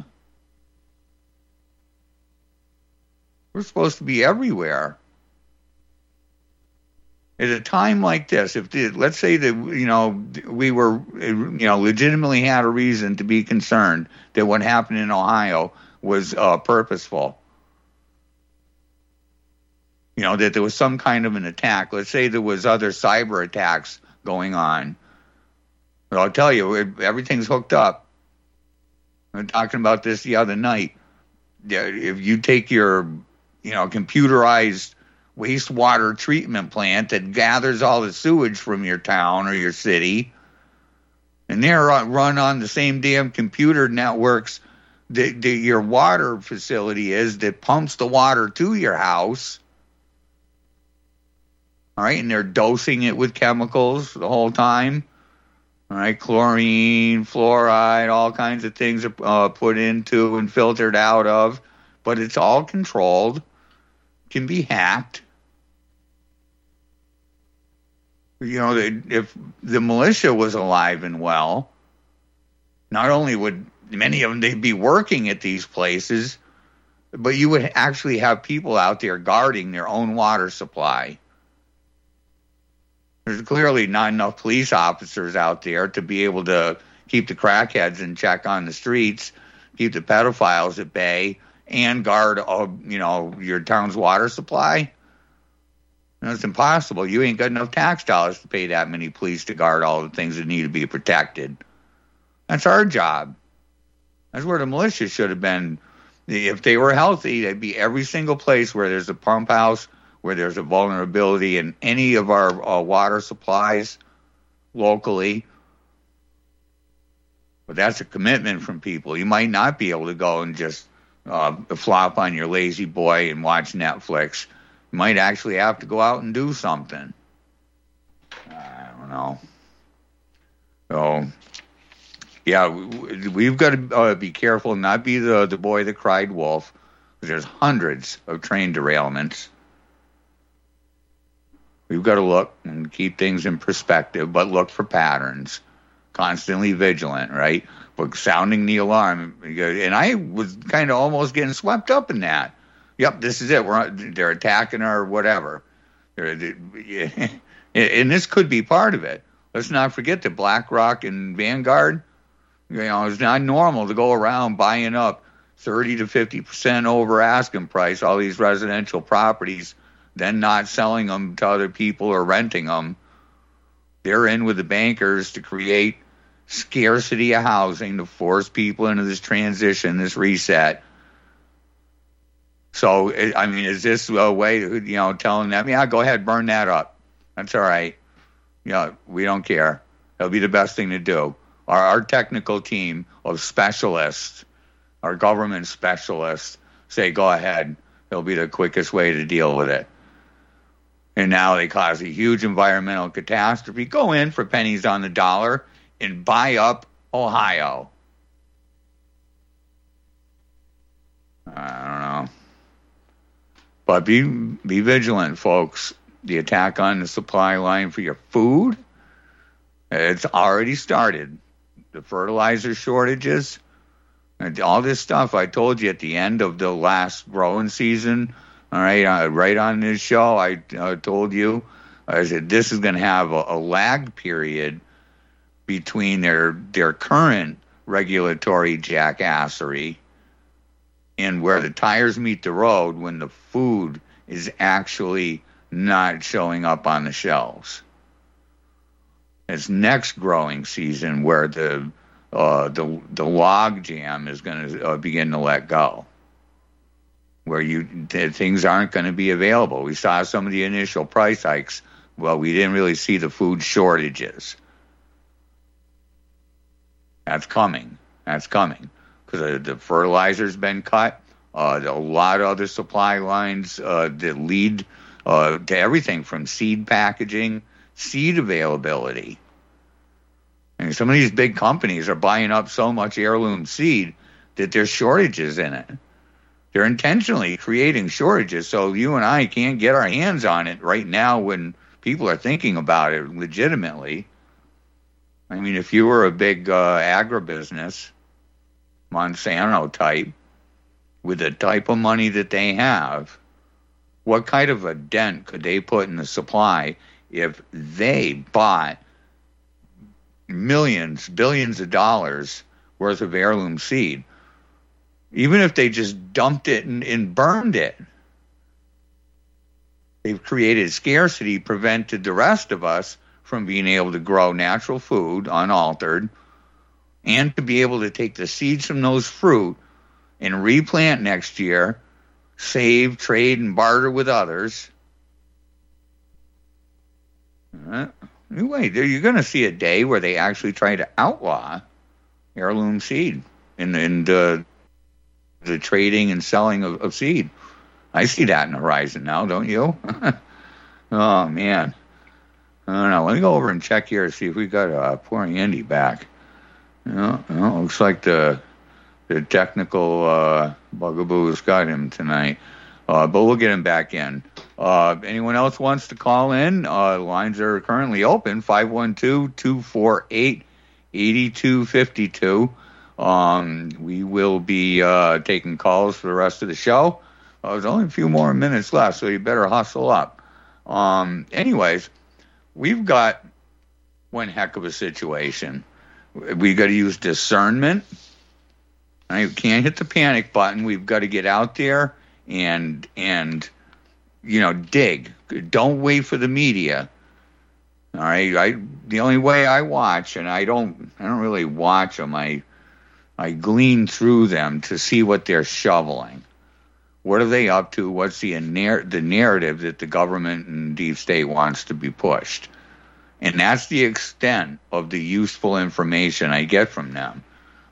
We're supposed to be everywhere. At a time like this, if the, let's say that, you know, we were, you know, legitimately had a reason to be concerned that what happened in Ohio was uh, purposeful. You know, that there was some kind of an attack. Let's say there was other cyber attacks going on. But I'll tell you, it, everything's hooked up. We were talking about this the other night. If you take your, you know, computerized wastewater treatment plant that gathers all the sewage from your town or your city, and they're run on the same damn computer networks that, that your water facility is that pumps the water to your house. All right, and they're dosing it with chemicals the whole time. All right, chlorine, fluoride, all kinds of things are uh, put into and filtered out of, but it's all controlled, can be hacked. You know, if the militia was alive and well, not only would many of them they'd be working at these places, but you would actually have people out there guarding their own water supply. There's clearly not enough police officers out there to be able to keep the crackheads in check on the streets, keep the pedophiles at bay, and guard, uh, you know, your town's water supply. And it's impossible. You ain't got enough tax dollars to pay that many police to guard all the things that need to be protected. That's our job. That's where the militia should have been. If they were healthy, they'd be every single place where there's a pump house, where there's a vulnerability in any of our uh, water supplies locally. But that's a commitment from people. You might not be able to go and just uh, flop on your lazy boy and watch Netflix. You might actually have to go out and do something. I don't know. So, yeah, we, we've got to uh, be careful and not be the, the boy that cried wolf, because there's hundreds of train derailments. We've got to look and keep things in perspective, but look for patterns. Constantly vigilant, right? But sounding the alarm. And I was kind of almost getting swept up in that. Yep, this is it. We're they're attacking our whatever. They're, they, and this could be part of it. Let's not forget that BlackRock and Vanguard, you know, it's not normal to go around buying up thirty to fifty percent over asking price, all these residential properties, then not selling them to other people or renting them. They're in with the bankers to create scarcity of housing to force people into this transition, this reset. So, I mean, is this a way, you know, telling them, yeah, go ahead, burn that up. That's all right. Yeah, we don't care. That'll be the best thing to do. Our, our technical team of specialists, our government specialists, say, go ahead. It'll be the quickest way to deal with it. And now they cause a huge environmental catastrophe. Go in for pennies on the dollar and buy up Ohio. I don't know. But be be vigilant, folks. The attack on the supply line for your food, it's already started. The fertilizer shortages, and all this stuff I told you at the end of the last growing season, all right, uh, right on this show, I uh, told you, I said this is going to have a, a lag period between their their current regulatory jackassery and where the tires meet the road when the food is actually not showing up on the shelves. It's next growing season where the uh, the the log jam is going to uh, begin to let go, where you th- things aren't going to be available. We saw some of the initial price hikes. Well, we didn't really see the food shortages. That's coming. That's coming. Because the fertilizer's been cut. Uh, a lot of other supply lines uh, that lead uh, to everything from seed packaging, seed availability. And some of these big companies are buying up so much heirloom seed that there's shortages in it. They're intentionally creating shortages so you and I can't get our hands on it right now when people are thinking about it legitimately. I mean, if you were a big uh, agribusiness, Monsanto type, with the type of money that they have, what kind of a dent could they put in the supply if they bought millions, billions of dollars worth of heirloom seed? Even if they just dumped it and, and burned it, they've created scarcity, prevented the rest of us from being able to grow natural food unaltered, and to be able to take the seeds from those fruit and replant next year, save, trade, and barter with others. Uh, anyway, you're going to see a day where they actually try to outlaw heirloom seed in, in the, the trading and selling of, of seed. I see that in the horizon now, don't you? Oh, man. I don't know. Let me go over and check here to see if we got uh, poor Andy back. You know, you know, looks like the the technical uh, bugaboos got him tonight. Uh, but we'll get him back in. Uh, anyone else wants to call in? Uh, lines are currently open, five one two, two four eight, eight two five two. Um, we will be uh, taking calls for the rest of the show. Uh, there's only a few more minutes left, so you better hustle up. Um, anyways, we've got one heck of a situation. We got to use discernment. I can't hit the panic button. We've got to get out there and and you know dig. Don't wait for the media. All right, I the only way I watch, and I don't I don't really watch them. I I glean through them to see what they're shoveling. What are they up to? What's the the narrative that the government and deep state wants to be pushed? And that's the extent of the useful information I get from them.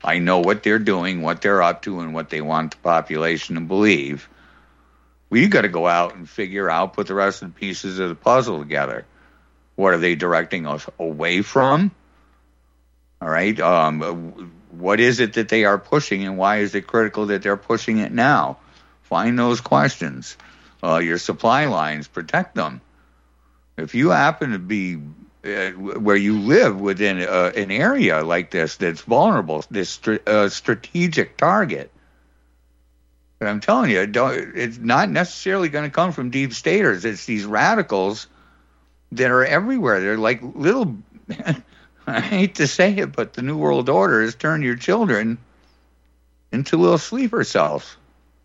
I know what they're doing, what they're up to, and what they want the population to believe. We've got to go out and figure out, put the rest of the pieces of the puzzle together. What are they directing us away from? All right. Um, what is it that they are pushing, and why is it critical that they're pushing it now? Find those questions. Uh, your supply lines, protect them. If you happen to be uh, where you live within uh, an area like this that's vulnerable, this st- uh, strategic target, but I'm telling you, don't, it's not necessarily going to come from deep staters. It's these radicals that are everywhere. They're like little... I hate to say it, but the New World Order has turned your children into little sleeper cells.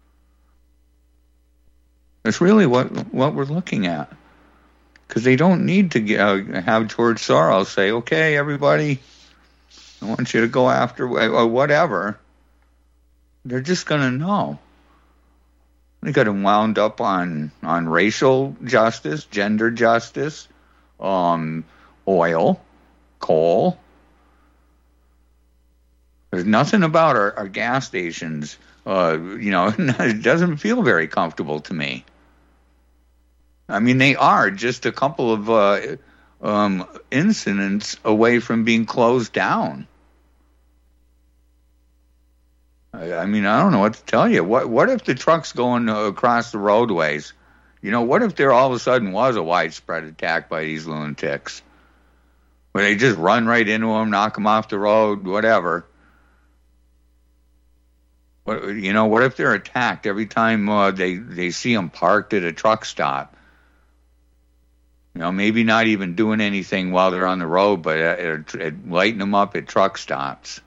That's really what what we're looking at. Because they don't need to get, uh, have George Soros say, okay, everybody, I want you to go after or whatever. They're just going to know. They got them wound up on, on racial justice, gender justice, um, oil, coal. There's nothing about our, our gas stations, uh, you know, it doesn't feel very comfortable to me. I mean, they are just a couple of uh, um, incidents away from being closed down. I, I mean, I don't know what to tell you. What what if the trucks going across the roadways, you know, what if there all of a sudden was a widespread attack by these lunatics? Where they just run right into them, knock them off the road, whatever. What, you know, what if they're attacked every time uh, they, they see them parked at a truck stop? You know, maybe not even doing anything while they're on the road, but uh, uh, lighting them up at truck stops.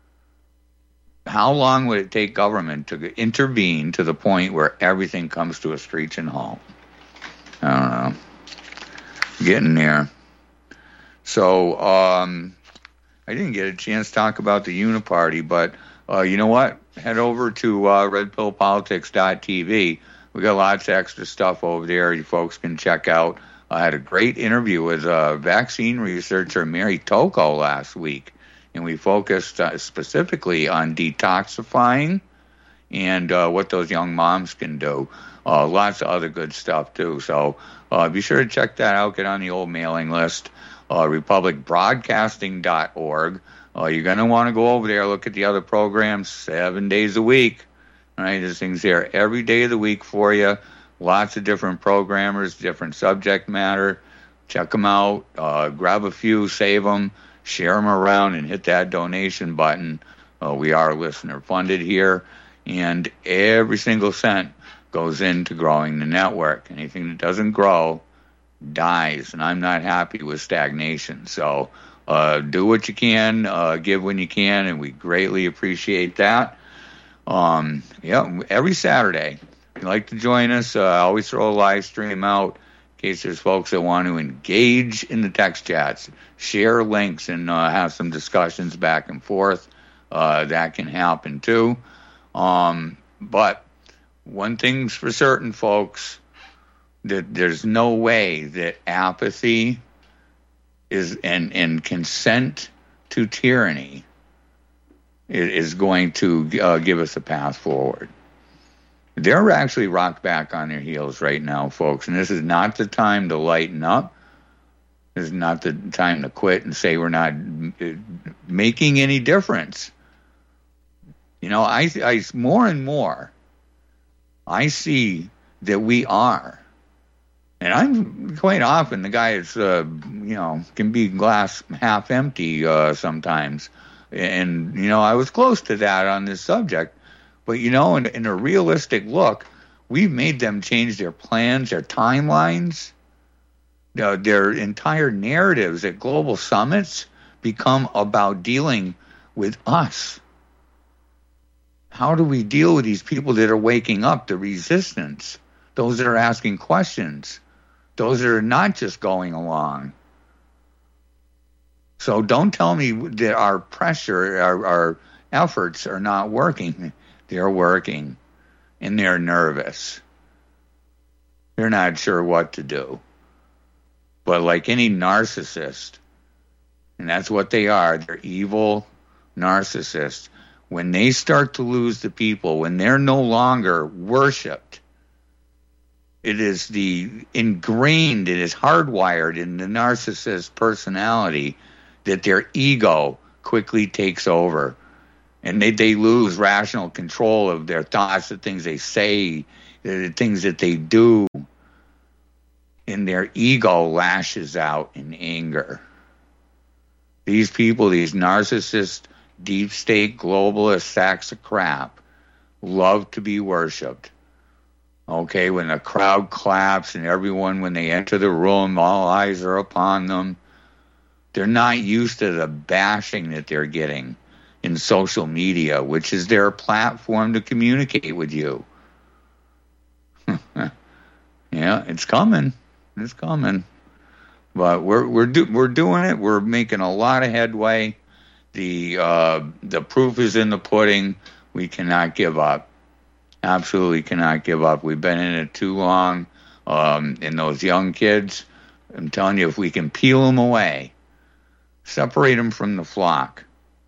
How long would it take government to intervene to the point where everything comes to a screeching halt? I don't know. Getting there. So um, I didn't get a chance to talk about the Uniparty, but uh, you know what? Head over to uh, red pill politics dot t v. We got lots of extra stuff over there you folks can check out. I had a great interview with uh, vaccine researcher Mary Toko last week, and we focused uh, specifically on detoxifying and uh, what those young moms can do. Uh, lots of other good stuff, too. So uh, be sure to check that out. Get on the old mailing list. Uh, republic broadcasting dot org. Uh, you're going to want to go over there, look at the other programs seven days a week. All right, this thing's there every day of the week for you. Lots of different programmers, different subject matter. Check them out. Uh, grab a few, save them, share them around, and hit that donation button. Uh, we are listener funded here, and every single cent goes into growing the network. Anything that doesn't grow dies, and I'm not happy with stagnation. So uh, do what you can, uh, give when you can, and we greatly appreciate that. Um, yeah, every Saturday, if you'd like to join us, uh, I always throw a live stream out in case there's folks that want to engage in the text chats, share links, and uh, have some discussions back and forth. Uh, that can happen too. Um, but one thing's for certain, folks, that there's no way that apathy is and, and consent to tyranny is going to uh, give us a path forward. They're actually rocked back on their heels right now, folks, and this is not the time to lighten up. This is not the time to quit and say we're not making any difference. You know, I, I more and more, I see that we are. And I'm quite often the guy that's, uh, you know, can be glass half empty uh, sometimes. And, you know, I was close to that on this subject. But, you know, in, in a realistic look, we've made them change their plans, their timelines, uh, their entire narratives at global summits become about dealing with us. How do we deal with these people that are waking up, the resistance, those that are asking questions? Those that are not just going along. So don't tell me that our pressure, our, our efforts are not working. They're working, and they're nervous. They're not sure what to do. But like any narcissist, and that's what they are, they're evil narcissists. when they start to lose the people, when they're no longer worshipped, it is the ingrained, it is hardwired in the narcissist personality that their ego quickly takes over. And they, they lose rational control of their thoughts, the things they say, the things that they do. And their ego lashes out in anger. These people, these narcissist, deep state, globalist sacks of crap, love to be worshipped. Okay, when the crowd claps and everyone, when they enter the room, all eyes are upon them. They're not used to the bashing that they're getting in social media, which is their platform to communicate with you. Yeah, it's coming. It's coming. But we're we're do, we're doing it. We're making a lot of headway. The uh, the proof is in the pudding. We cannot give up. Absolutely cannot give up. We've been in it too long. Um, and those young kids, I'm telling you, if we can peel them away, separate them from the flock,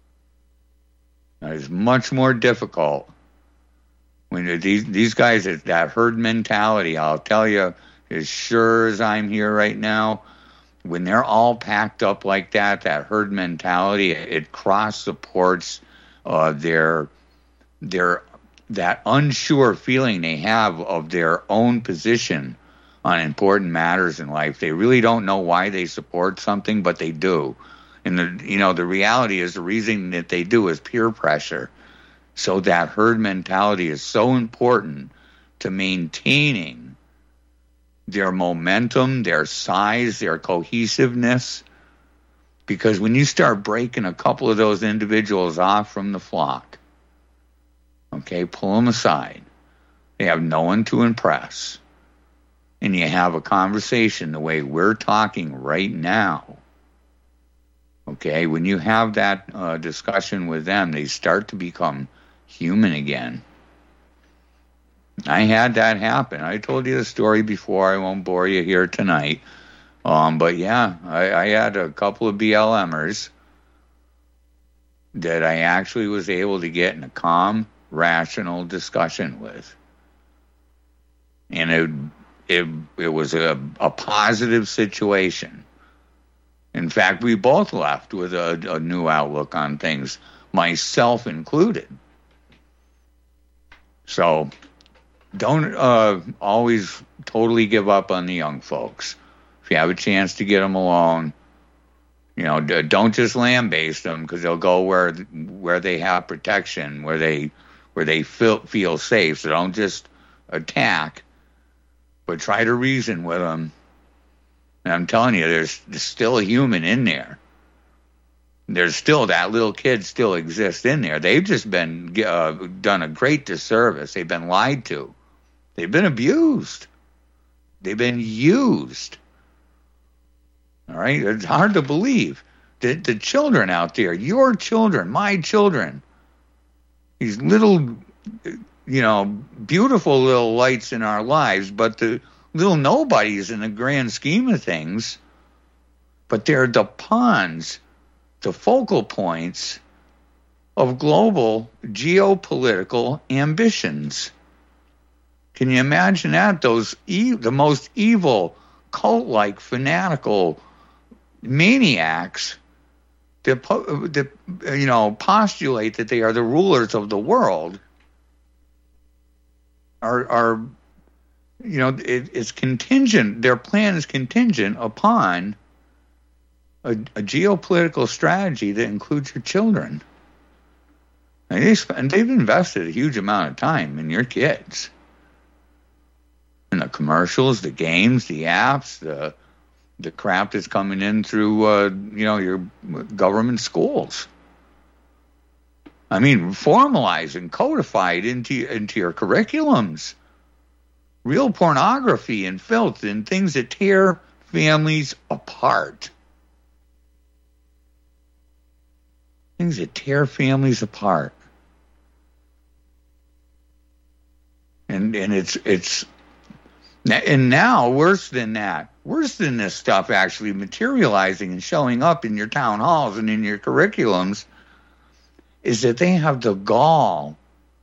it's much more difficult. When these these guys, that herd mentality, I'll tell you, as sure as I'm here right now, when they're all packed up like that, that herd mentality, it cross supports uh, their their that unsure feeling they have of their own position on important matters in life. They really don't know why they support something, but they do. And the you know the reality is the reason that they do is peer pressure. So that herd mentality is so important to maintaining their momentum, their size, their cohesiveness. Because when you start breaking a couple of those individuals off from the flock, okay, pull them aside. They have no one to impress. And you have a conversation the way we're talking right now. Okay, when you have that uh, discussion with them, they start to become human again. I had that happen. I told you the story before. I won't bore you here tonight. Um, but yeah, I, I had a couple of B L Mers that I actually was able to get in a calm, rational discussion with. And it it, it was a, a positive situation. In fact, we both left with a, a new outlook on things, myself included. So don't uh, always totally give up on the young folks. If you have a chance to get them alone, you know, d- don't just lambaste them, because they'll go where where they have protection, where they where they feel feel safe. So don't just attack, but try to reason with them. And I'm telling you, there's, there's still a human in there. There's still, that little kid still exists in there. They've just been uh, done a great disservice. They've been lied to. They've been abused. They've been used. All right? It's hard to believe. The, the children out there, your children, my children, these little, you know, beautiful little lights in our lives, but the little nobodies in the grand scheme of things, but they're the pawns, the focal points of global geopolitical ambitions. Can you imagine that? Those e- the most evil, cult-like, fanatical maniacs that, that you know postulate that they are the rulers of the world are are you know it, it's contingent. Their plan is contingent upon A, a geopolitical strategy that includes your children. And, they spend, and they've invested a huge amount of time in your kids. In the commercials, the games, the apps, the the crap that's coming in through uh, you know your government schools. I mean, formalized and codified into into your curriculums. Real pornography and filth and things that tear families apart. Things that tear families apart. And and it's it's and now worse than that, worse than this stuff actually materializing and showing up in your town halls and in your curriculums, is that they have the gall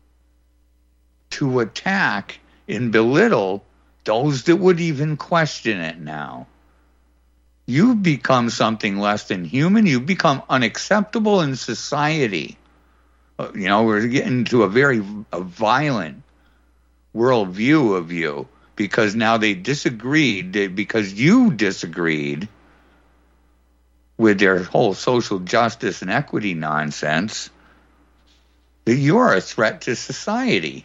to attack and belittle those that would even question it now. You've become something less than human. You've become unacceptable in society. Uh, you know, we're getting to a very a violent worldview of you because now they disagreed, they, because you disagreed with their whole social justice and equity nonsense, that you're a threat to society.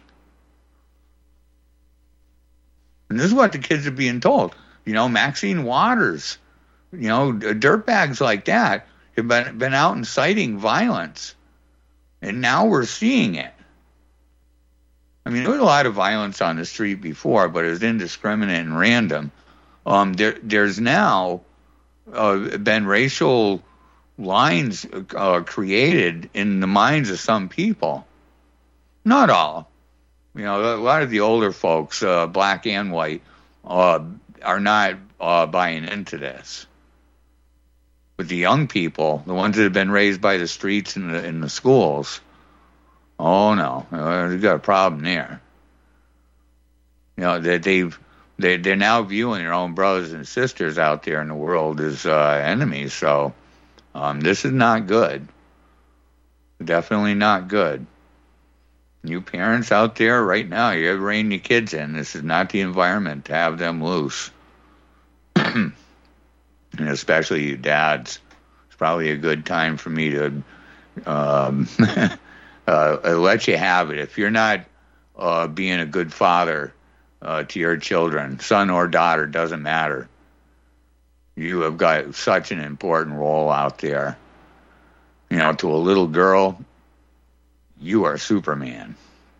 And this is what the kids are being told. You know, Maxine Waters, you know, dirtbags like that have been, been out inciting violence. And now we're seeing it. I mean, there was a lot of violence on the street before, but it was indiscriminate and random. Um, there, there's now uh, been racial lines uh, created in the minds of some people. Not all. You know, a lot of the older folks, uh, black and white, uh, are not uh, buying into this. But the young people, the ones that have been raised by the streets and the, in the schools, oh no, uh, we've got a problem there. You know, that they've they they're now viewing their own brothers and sisters out there in the world as uh, enemies. So um, this is not good. Definitely not good. You parents out there right now, you rein your kids in. This is not the environment to have them loose. And especially you dads. It's probably a good time for me to um, uh, let you have it. If you're not uh, being a good father uh, to your children, son or daughter, doesn't matter. You have got such an important role out there. You know, to a little girl, you are Superman.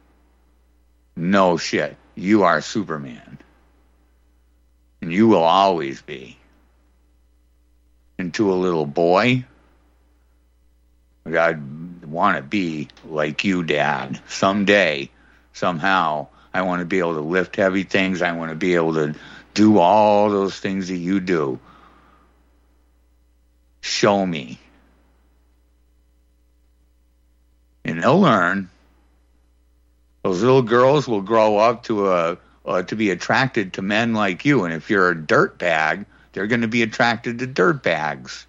No shit. You are Superman. And you will always be. And to a little boy, I want to be like you, Dad. Someday, somehow, I want to be able to lift heavy things. I want to be able to do all those things that you do. Show me. And they'll learn. Those little girls will grow up to a uh, to be attracted to men like you. And if you're a dirtbag, they're going to be attracted to dirtbags.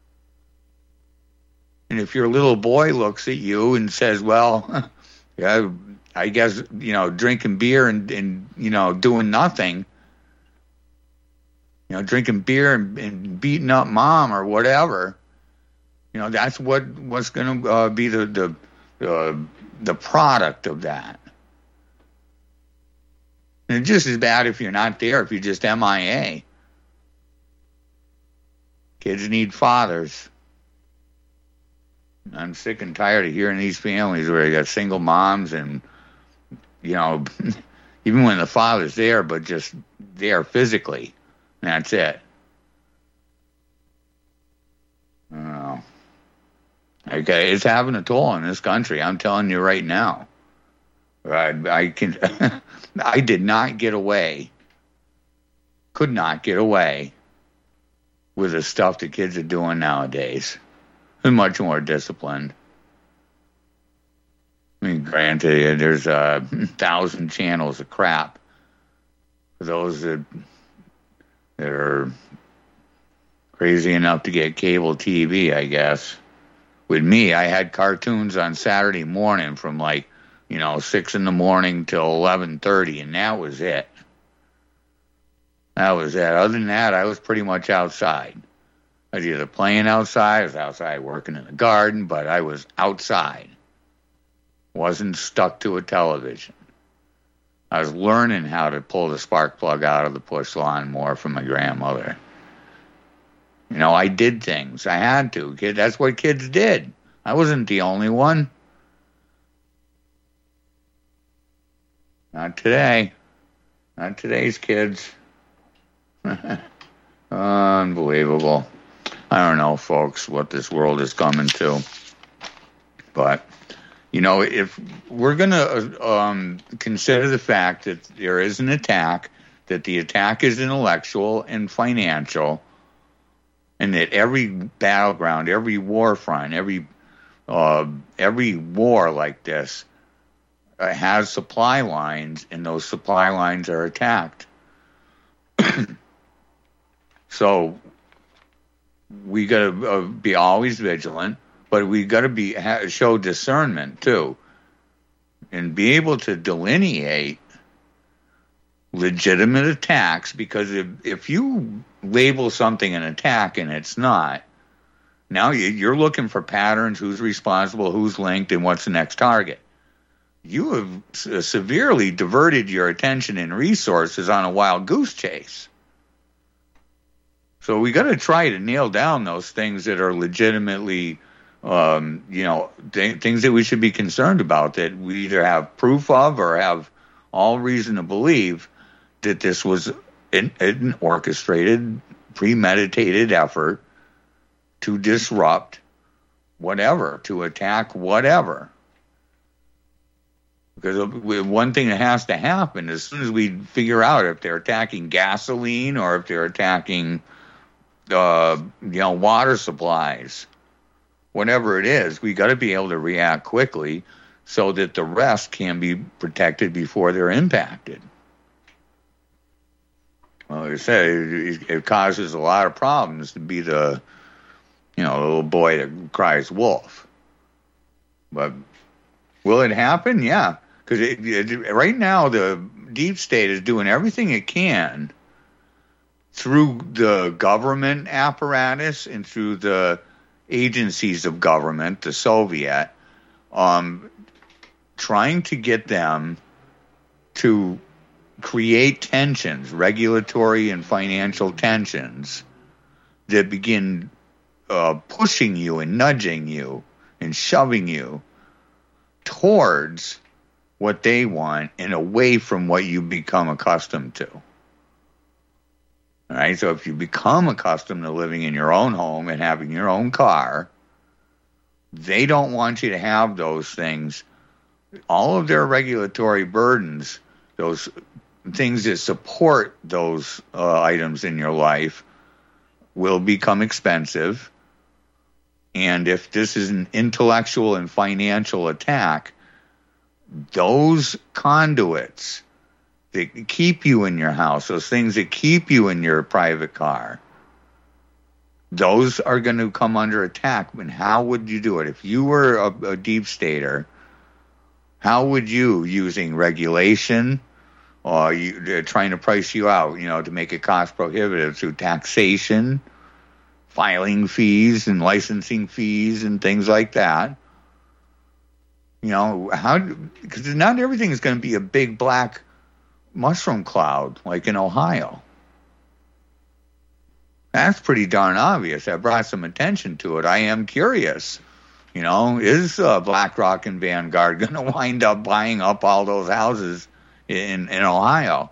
And if your little boy looks at you and says, well, yeah, I guess, you know, drinking beer and, and you know, doing nothing, you know, drinking beer and, and beating up mom or whatever, you know, that's what what's going to uh, be the the Uh, the product of that. And it's just as bad if you're not there, if you're just M I A. Kids need fathers. I'm sick and tired of hearing these families where you got single moms and, you know, even when the father's there, but just there physically. And that's it. I don't know. Okay, it's having a toll in this country. I'm telling you right now. I, I can. I did not get away. Could not get away with the stuff the kids are doing nowadays. They're much more disciplined. I mean, granted, there's a thousand channels of crap for those that that are crazy enough to get cable T V, I guess. With me, I had cartoons on Saturday morning from like, you know, six in the morning till eleven thirty, and that was it. That was it. Other than that, I was pretty much outside. I was either playing outside, I was outside working in the garden, but I was outside. Wasn't stuck to a television. I was learning how to pull the spark plug out of the push lawnmower from my grandmother. You know, I did things. I had to. Kid, that's what kids did. I wasn't the only one. Not today. Not today's kids. Unbelievable. I don't know, folks, what this world is coming to. But, you know, if we're going to um, consider the fact that there is an attack, that the attack is intellectual and financial, and that every battleground, every war front, every uh, every war like this uh, has supply lines, and those supply lines are attacked. So we got to uh, be always vigilant, but we got to be ha- show discernment too, and be able to delineate legitimate attacks. Because if if you label something an attack and it's not, now you're looking for patterns, who's responsible, who's linked, and what's the next target. You have severely diverted your attention and resources on a wild goose chase. So we got to try to nail down those things that are legitimately, um, you know, th- things that we should be concerned about, that we either have proof of or have all reason to believe that this was an, an orchestrated, premeditated effort to disrupt whatever, to attack whatever. Because one thing that has to happen, as soon as we figure out if they're attacking gasoline or if they're attacking, uh, you know, water supplies, whatever it is, we got to be able to react quickly so that the rest can be protected before they're impacted. Well, like I said, it, it causes a lot of problems to be the, you know, the little boy that cries wolf. But will it happen? Yeah. Because right now the deep state is doing everything it can through the government apparatus and through the agencies of government, the Soviet, um, trying to get them to create tensions, regulatory and financial tensions, that begin uh, pushing you and nudging you and shoving you towards what they want and away from what you become accustomed to. All right, so if you become accustomed to living in your own home and having your own car, they don't want you to have those things. All of their regulatory burdens, those things that support those uh, items in your life, will become expensive. And if this is an intellectual and financial attack, those conduits that keep you in your house, those things that keep you in your private car, those are going to come under attack. And how would you do it? If you were a, a deep stater, how would you, using regulation, or you, they're trying to price you out, you know, to make it cost prohibitive through taxation, filing fees and licensing fees and things like that, you know, how, because not everything is going to be a big black mushroom cloud like in Ohio. That's pretty darn obvious. I brought some attention to it. I am curious. You know, is uh, BlackRock and Vanguard going to wind up buying up all those houses in, in Ohio?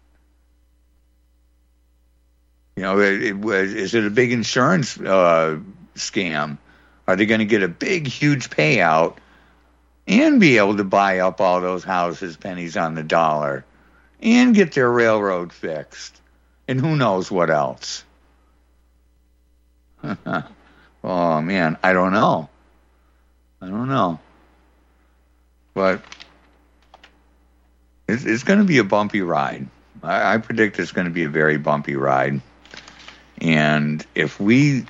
You know, it, it, is it a big insurance uh, scam? Are they going to get a big, huge payout and be able to buy up all those houses, pennies on the dollar, and get their railroad fixed, and who knows what else? Oh, man, I don't know. I don't know. But it's, it's going to be a bumpy ride. I, I predict it's going to be a very bumpy ride. And if we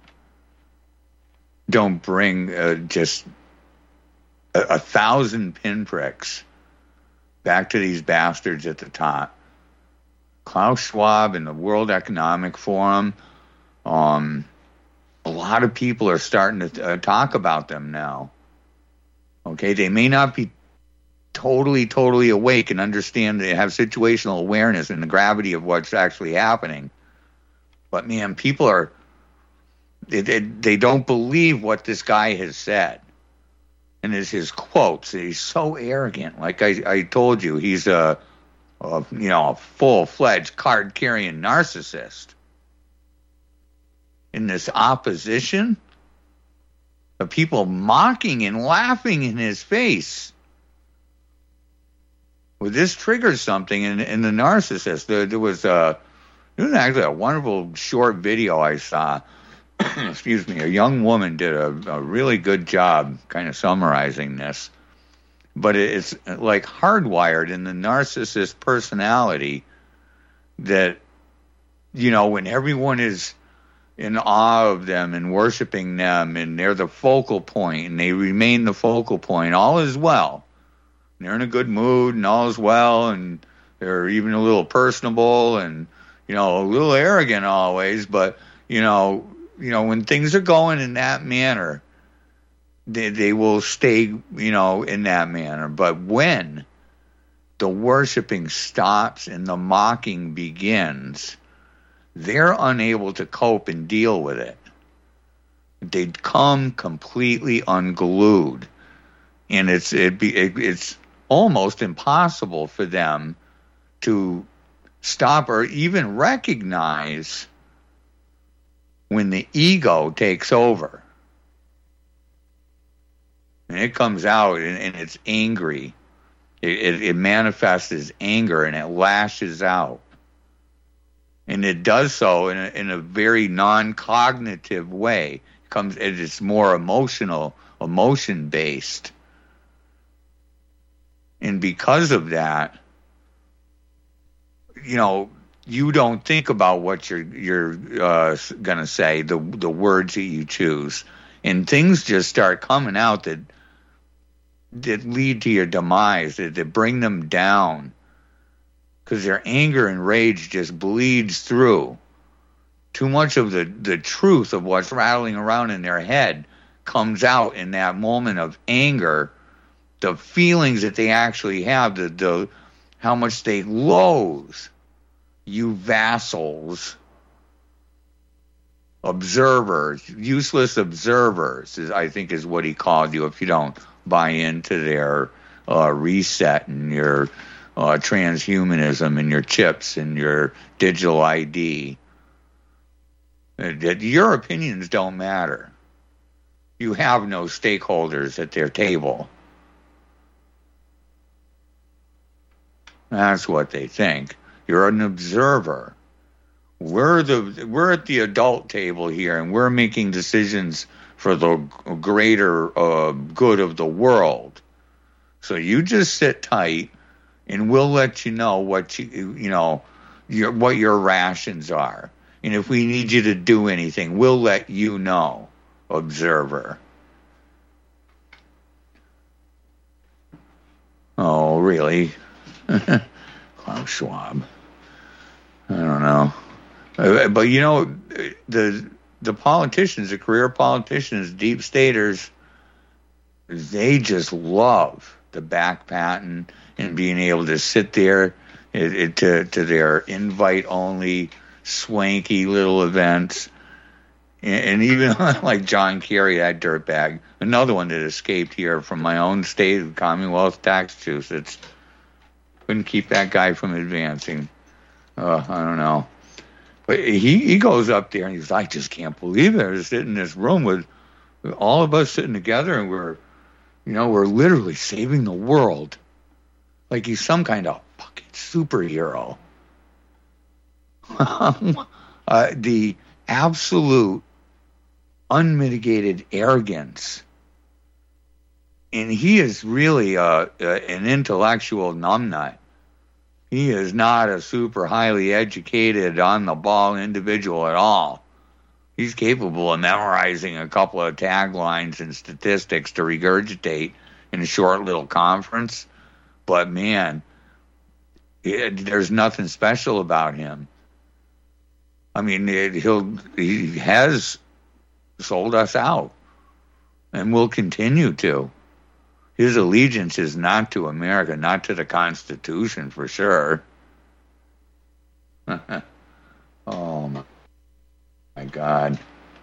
don't bring uh, just a, a thousand pinpricks back to these bastards at the top, Klaus Schwab and the World Economic Forum, um, a lot of people are starting to uh, talk about them now. Okay, they may not be totally, totally awake and understand, they have situational awareness and the gravity of what's actually happening. But, man, people are, they, they, they don't believe what this guy has said. And it's his quotes. He's so arrogant. Like I, I told you, he's a, a, you know, a full-fledged card-carrying narcissist. In this opposition of people mocking and laughing in his face. Well, this triggers something in, in the narcissist. There, there was a, there was actually a wonderful short video I saw excuse me, a young woman did a, a really good job kind of summarizing this. But it's like hardwired in the narcissist personality that, you know, when everyone is in awe of them and worshiping them and they're the focal point and they remain the focal point, all is well. They're in a good mood and all is well, and they're even a little personable and, you know, a little arrogant always, but, you know, you know, when things are going in that manner, they, they will stay, you know, in that manner. But when the worshiping stops and the mocking begins, they're unable to cope and deal with it. They come completely unglued, and it's it be, it, it's almost impossible for them to stop or even recognize when the ego takes over. And it comes out and, and it's angry. It, it, it manifests as anger and it lashes out. And it does so in a, in a very non-cognitive way. It comes, it's more emotional, emotion-based. And because of that, you know, you don't think about what you're you're uh, gonna say, the the words that you choose, and things just start coming out that that lead to your demise, that, that bring them down, because their anger and rage just bleeds through. Too much of the the truth of what's rattling around in their head comes out in that moment of anger. The feelings that they actually have, the the how much they loathe you vassals, observers, useless observers, is, I think is what he called you if you don't buy into their uh, reset and your uh, transhumanism and your chips and your digital I D. That your opinions don't matter. You have no stakeholders at their table. That's what they think. You're an observer. We're the we're at the adult table here, and we're making decisions for the greater uh, good of the world. So you just sit tight, and we'll let you know what you you know your what your rations are. And if we need you to do anything, we'll let you know, observer. Oh, really? Klaus Schwab. I don't know. Uh, but, you know, the the politicians, the career politicians, deep staters, they just love the back patent and being able to sit there it, it, to, to their invite-only, swanky little events. And, and even like John Kerry, that dirtbag, another one that escaped here from my own state of Commonwealth, Massachusetts. Couldn't keep that guy from advancing. Uh, I don't know. But he, he goes up there and he's like, I just can't believe it. I was sitting in this room with, with all of us sitting together, and we're, you know, we're literally saving the world. Like he's some kind of fucking superhero. uh, the absolute unmitigated arrogance. And he is really uh, uh, an intellectual numbnut. He is not a super highly educated, on-the-ball individual at all. He's capable of memorizing a couple of taglines and statistics to regurgitate in a short little conference. But, man, it, there's nothing special about him. I mean, it, he'll he has sold us out and will continue to. His allegiance is not to America, not to the Constitution, for sure. Oh, my, my God.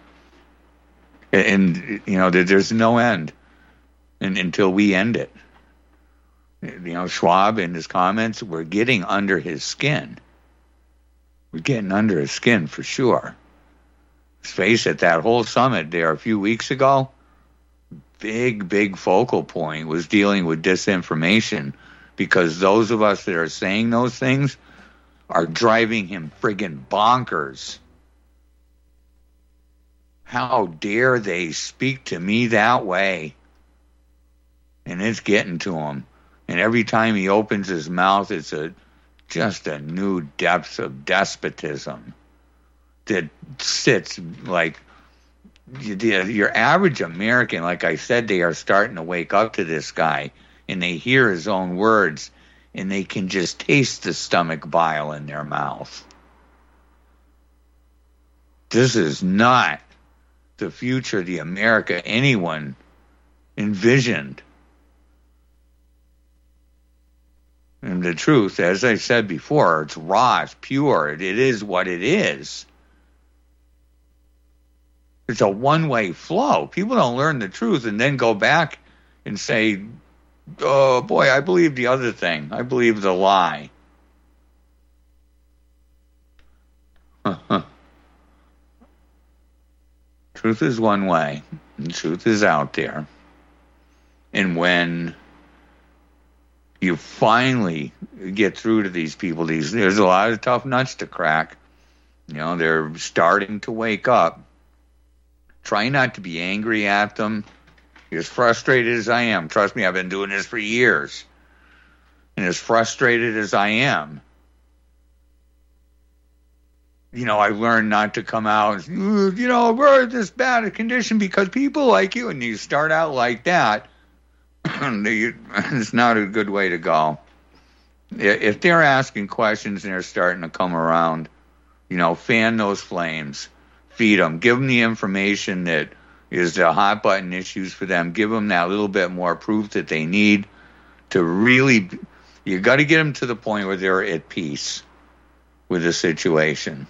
And, and, you know, there's no end and, until we end it. You know, Schwab, in his comments, we're getting under his skin. We're getting under his skin, for sure. Let's face it, that whole summit there a few weeks ago, big, big focal point was dealing with disinformation, because those of us that are saying those things are driving him friggin' bonkers. How dare they speak to me that way? And it's getting to him. And every time he opens his mouth, it's a just a new depth of despotism that sits like your average American. Like I said, they are starting to wake up to this guy, and they hear his own words, and they can just taste the stomach bile in their mouth. This is not the future, the America anyone envisioned. And the truth, as I said before, it's raw, it's pure, it, it is what it is. It's a one-way flow. People don't learn the truth and then go back and say, oh, boy, I believe the other thing. I believe the lie. Truth is one way, and truth is out there. And when you finally get through to these people, these there's a lot of tough nuts to crack. You know, they're starting to wake up. Try not to be angry at them. As frustrated as I am, trust me, I've been doing this for years. And as frustrated as I am, you know, I learned not to come out, and, you know, we're in this bad a condition because people like you. And you start out like that, it's not a good way to go. If they're asking questions and they're starting to come around, you know, fan those flames, feed them, give them the information that is the hot button issues for them, give them that little bit more proof that they need to really, you got to get them to the point where they're at peace with the situation.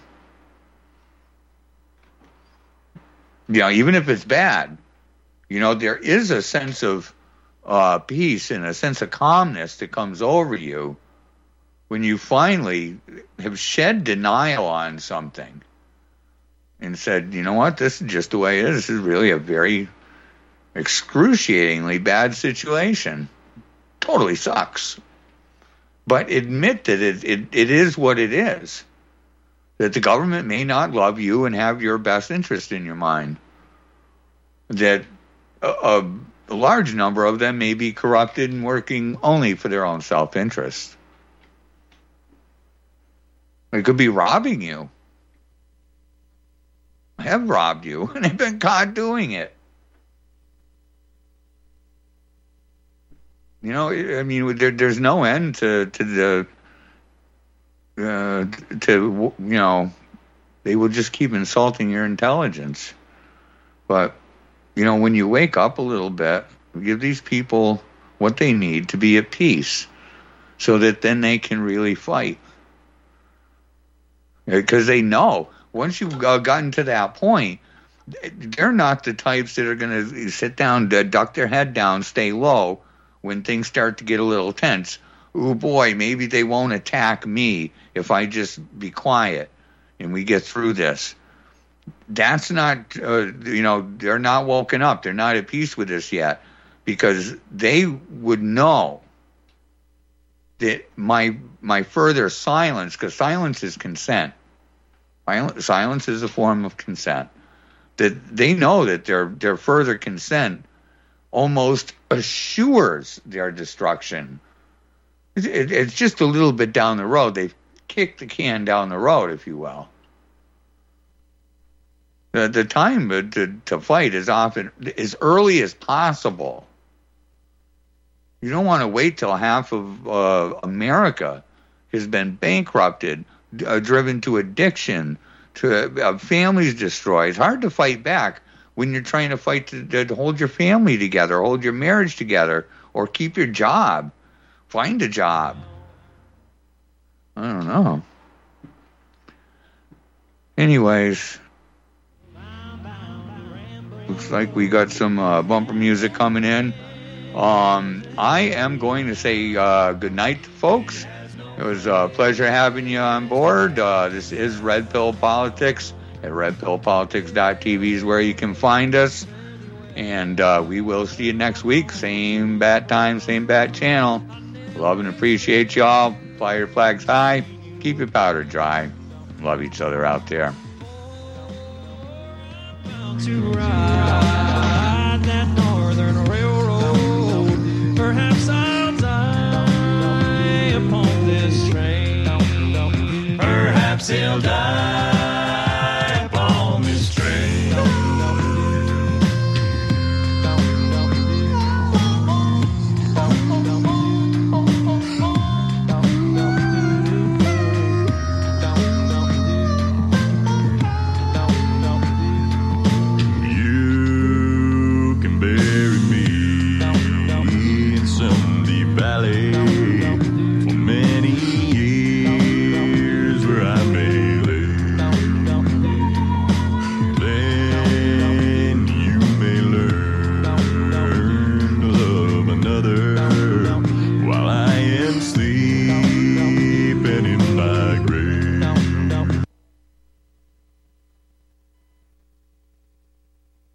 You know, even if it's bad, you know, there is a sense of uh, peace and a sense of calmness that comes over you when you finally have shed denial on something and said, you know what, this is just the way it is. This is really a very excruciatingly bad situation. Totally sucks. But admit that it, it, it is what it is. That the government may not love you and have your best interest in your mind. That a, a, a large number of them may be corrupted and working only for their own self-interest. They could be robbing you. Have robbed you, and they've been caught doing it. You know, I mean, there, there's no end to to the uh, to you know, they will just keep insulting your intelligence. But you know, when you wake up a little bit, give these people what they need to be at peace, so that then they can really fight, because they know. Once you've gotten to that point, they're not the types that are going to sit down, duck their head down, stay low when things start to get a little tense. Oh, boy, maybe they won't attack me if I just be quiet and we get through this. That's not, uh, you know, they're not woken up. They're not at peace with this yet, because they would know that my my further silence, because silence is consent. Silence is a form of consent. That they know that their their further consent almost assures their destruction. It, it, it's just a little bit down the road. They've kicked the can down the road, if you will. The, the time to, to fight is often as early as possible. You don't want to wait till half of uh, America has been bankrupted, Uh, driven to addiction, to uh, families destroyed. It's hard to fight back when you're trying to fight to, to hold your family together, hold your marriage together, or keep your job. Find a job. I don't know. Anyways, looks like we got some uh, bumper music coming in. Um, I am going to say uh, good night, folks. It was a pleasure having you on board. Uh, this is Red Pill Politics at red pill politics dot t v is where you can find us. And uh, we will see you next week. Same bat time, same bat channel. Love and appreciate y'all. Fly your flags high. Keep your powder dry. Love each other out there. to ride that northern railroad. Perhaps I'll die upon this train. Perhaps he'll die upon this train. You can bury me in some deep valley.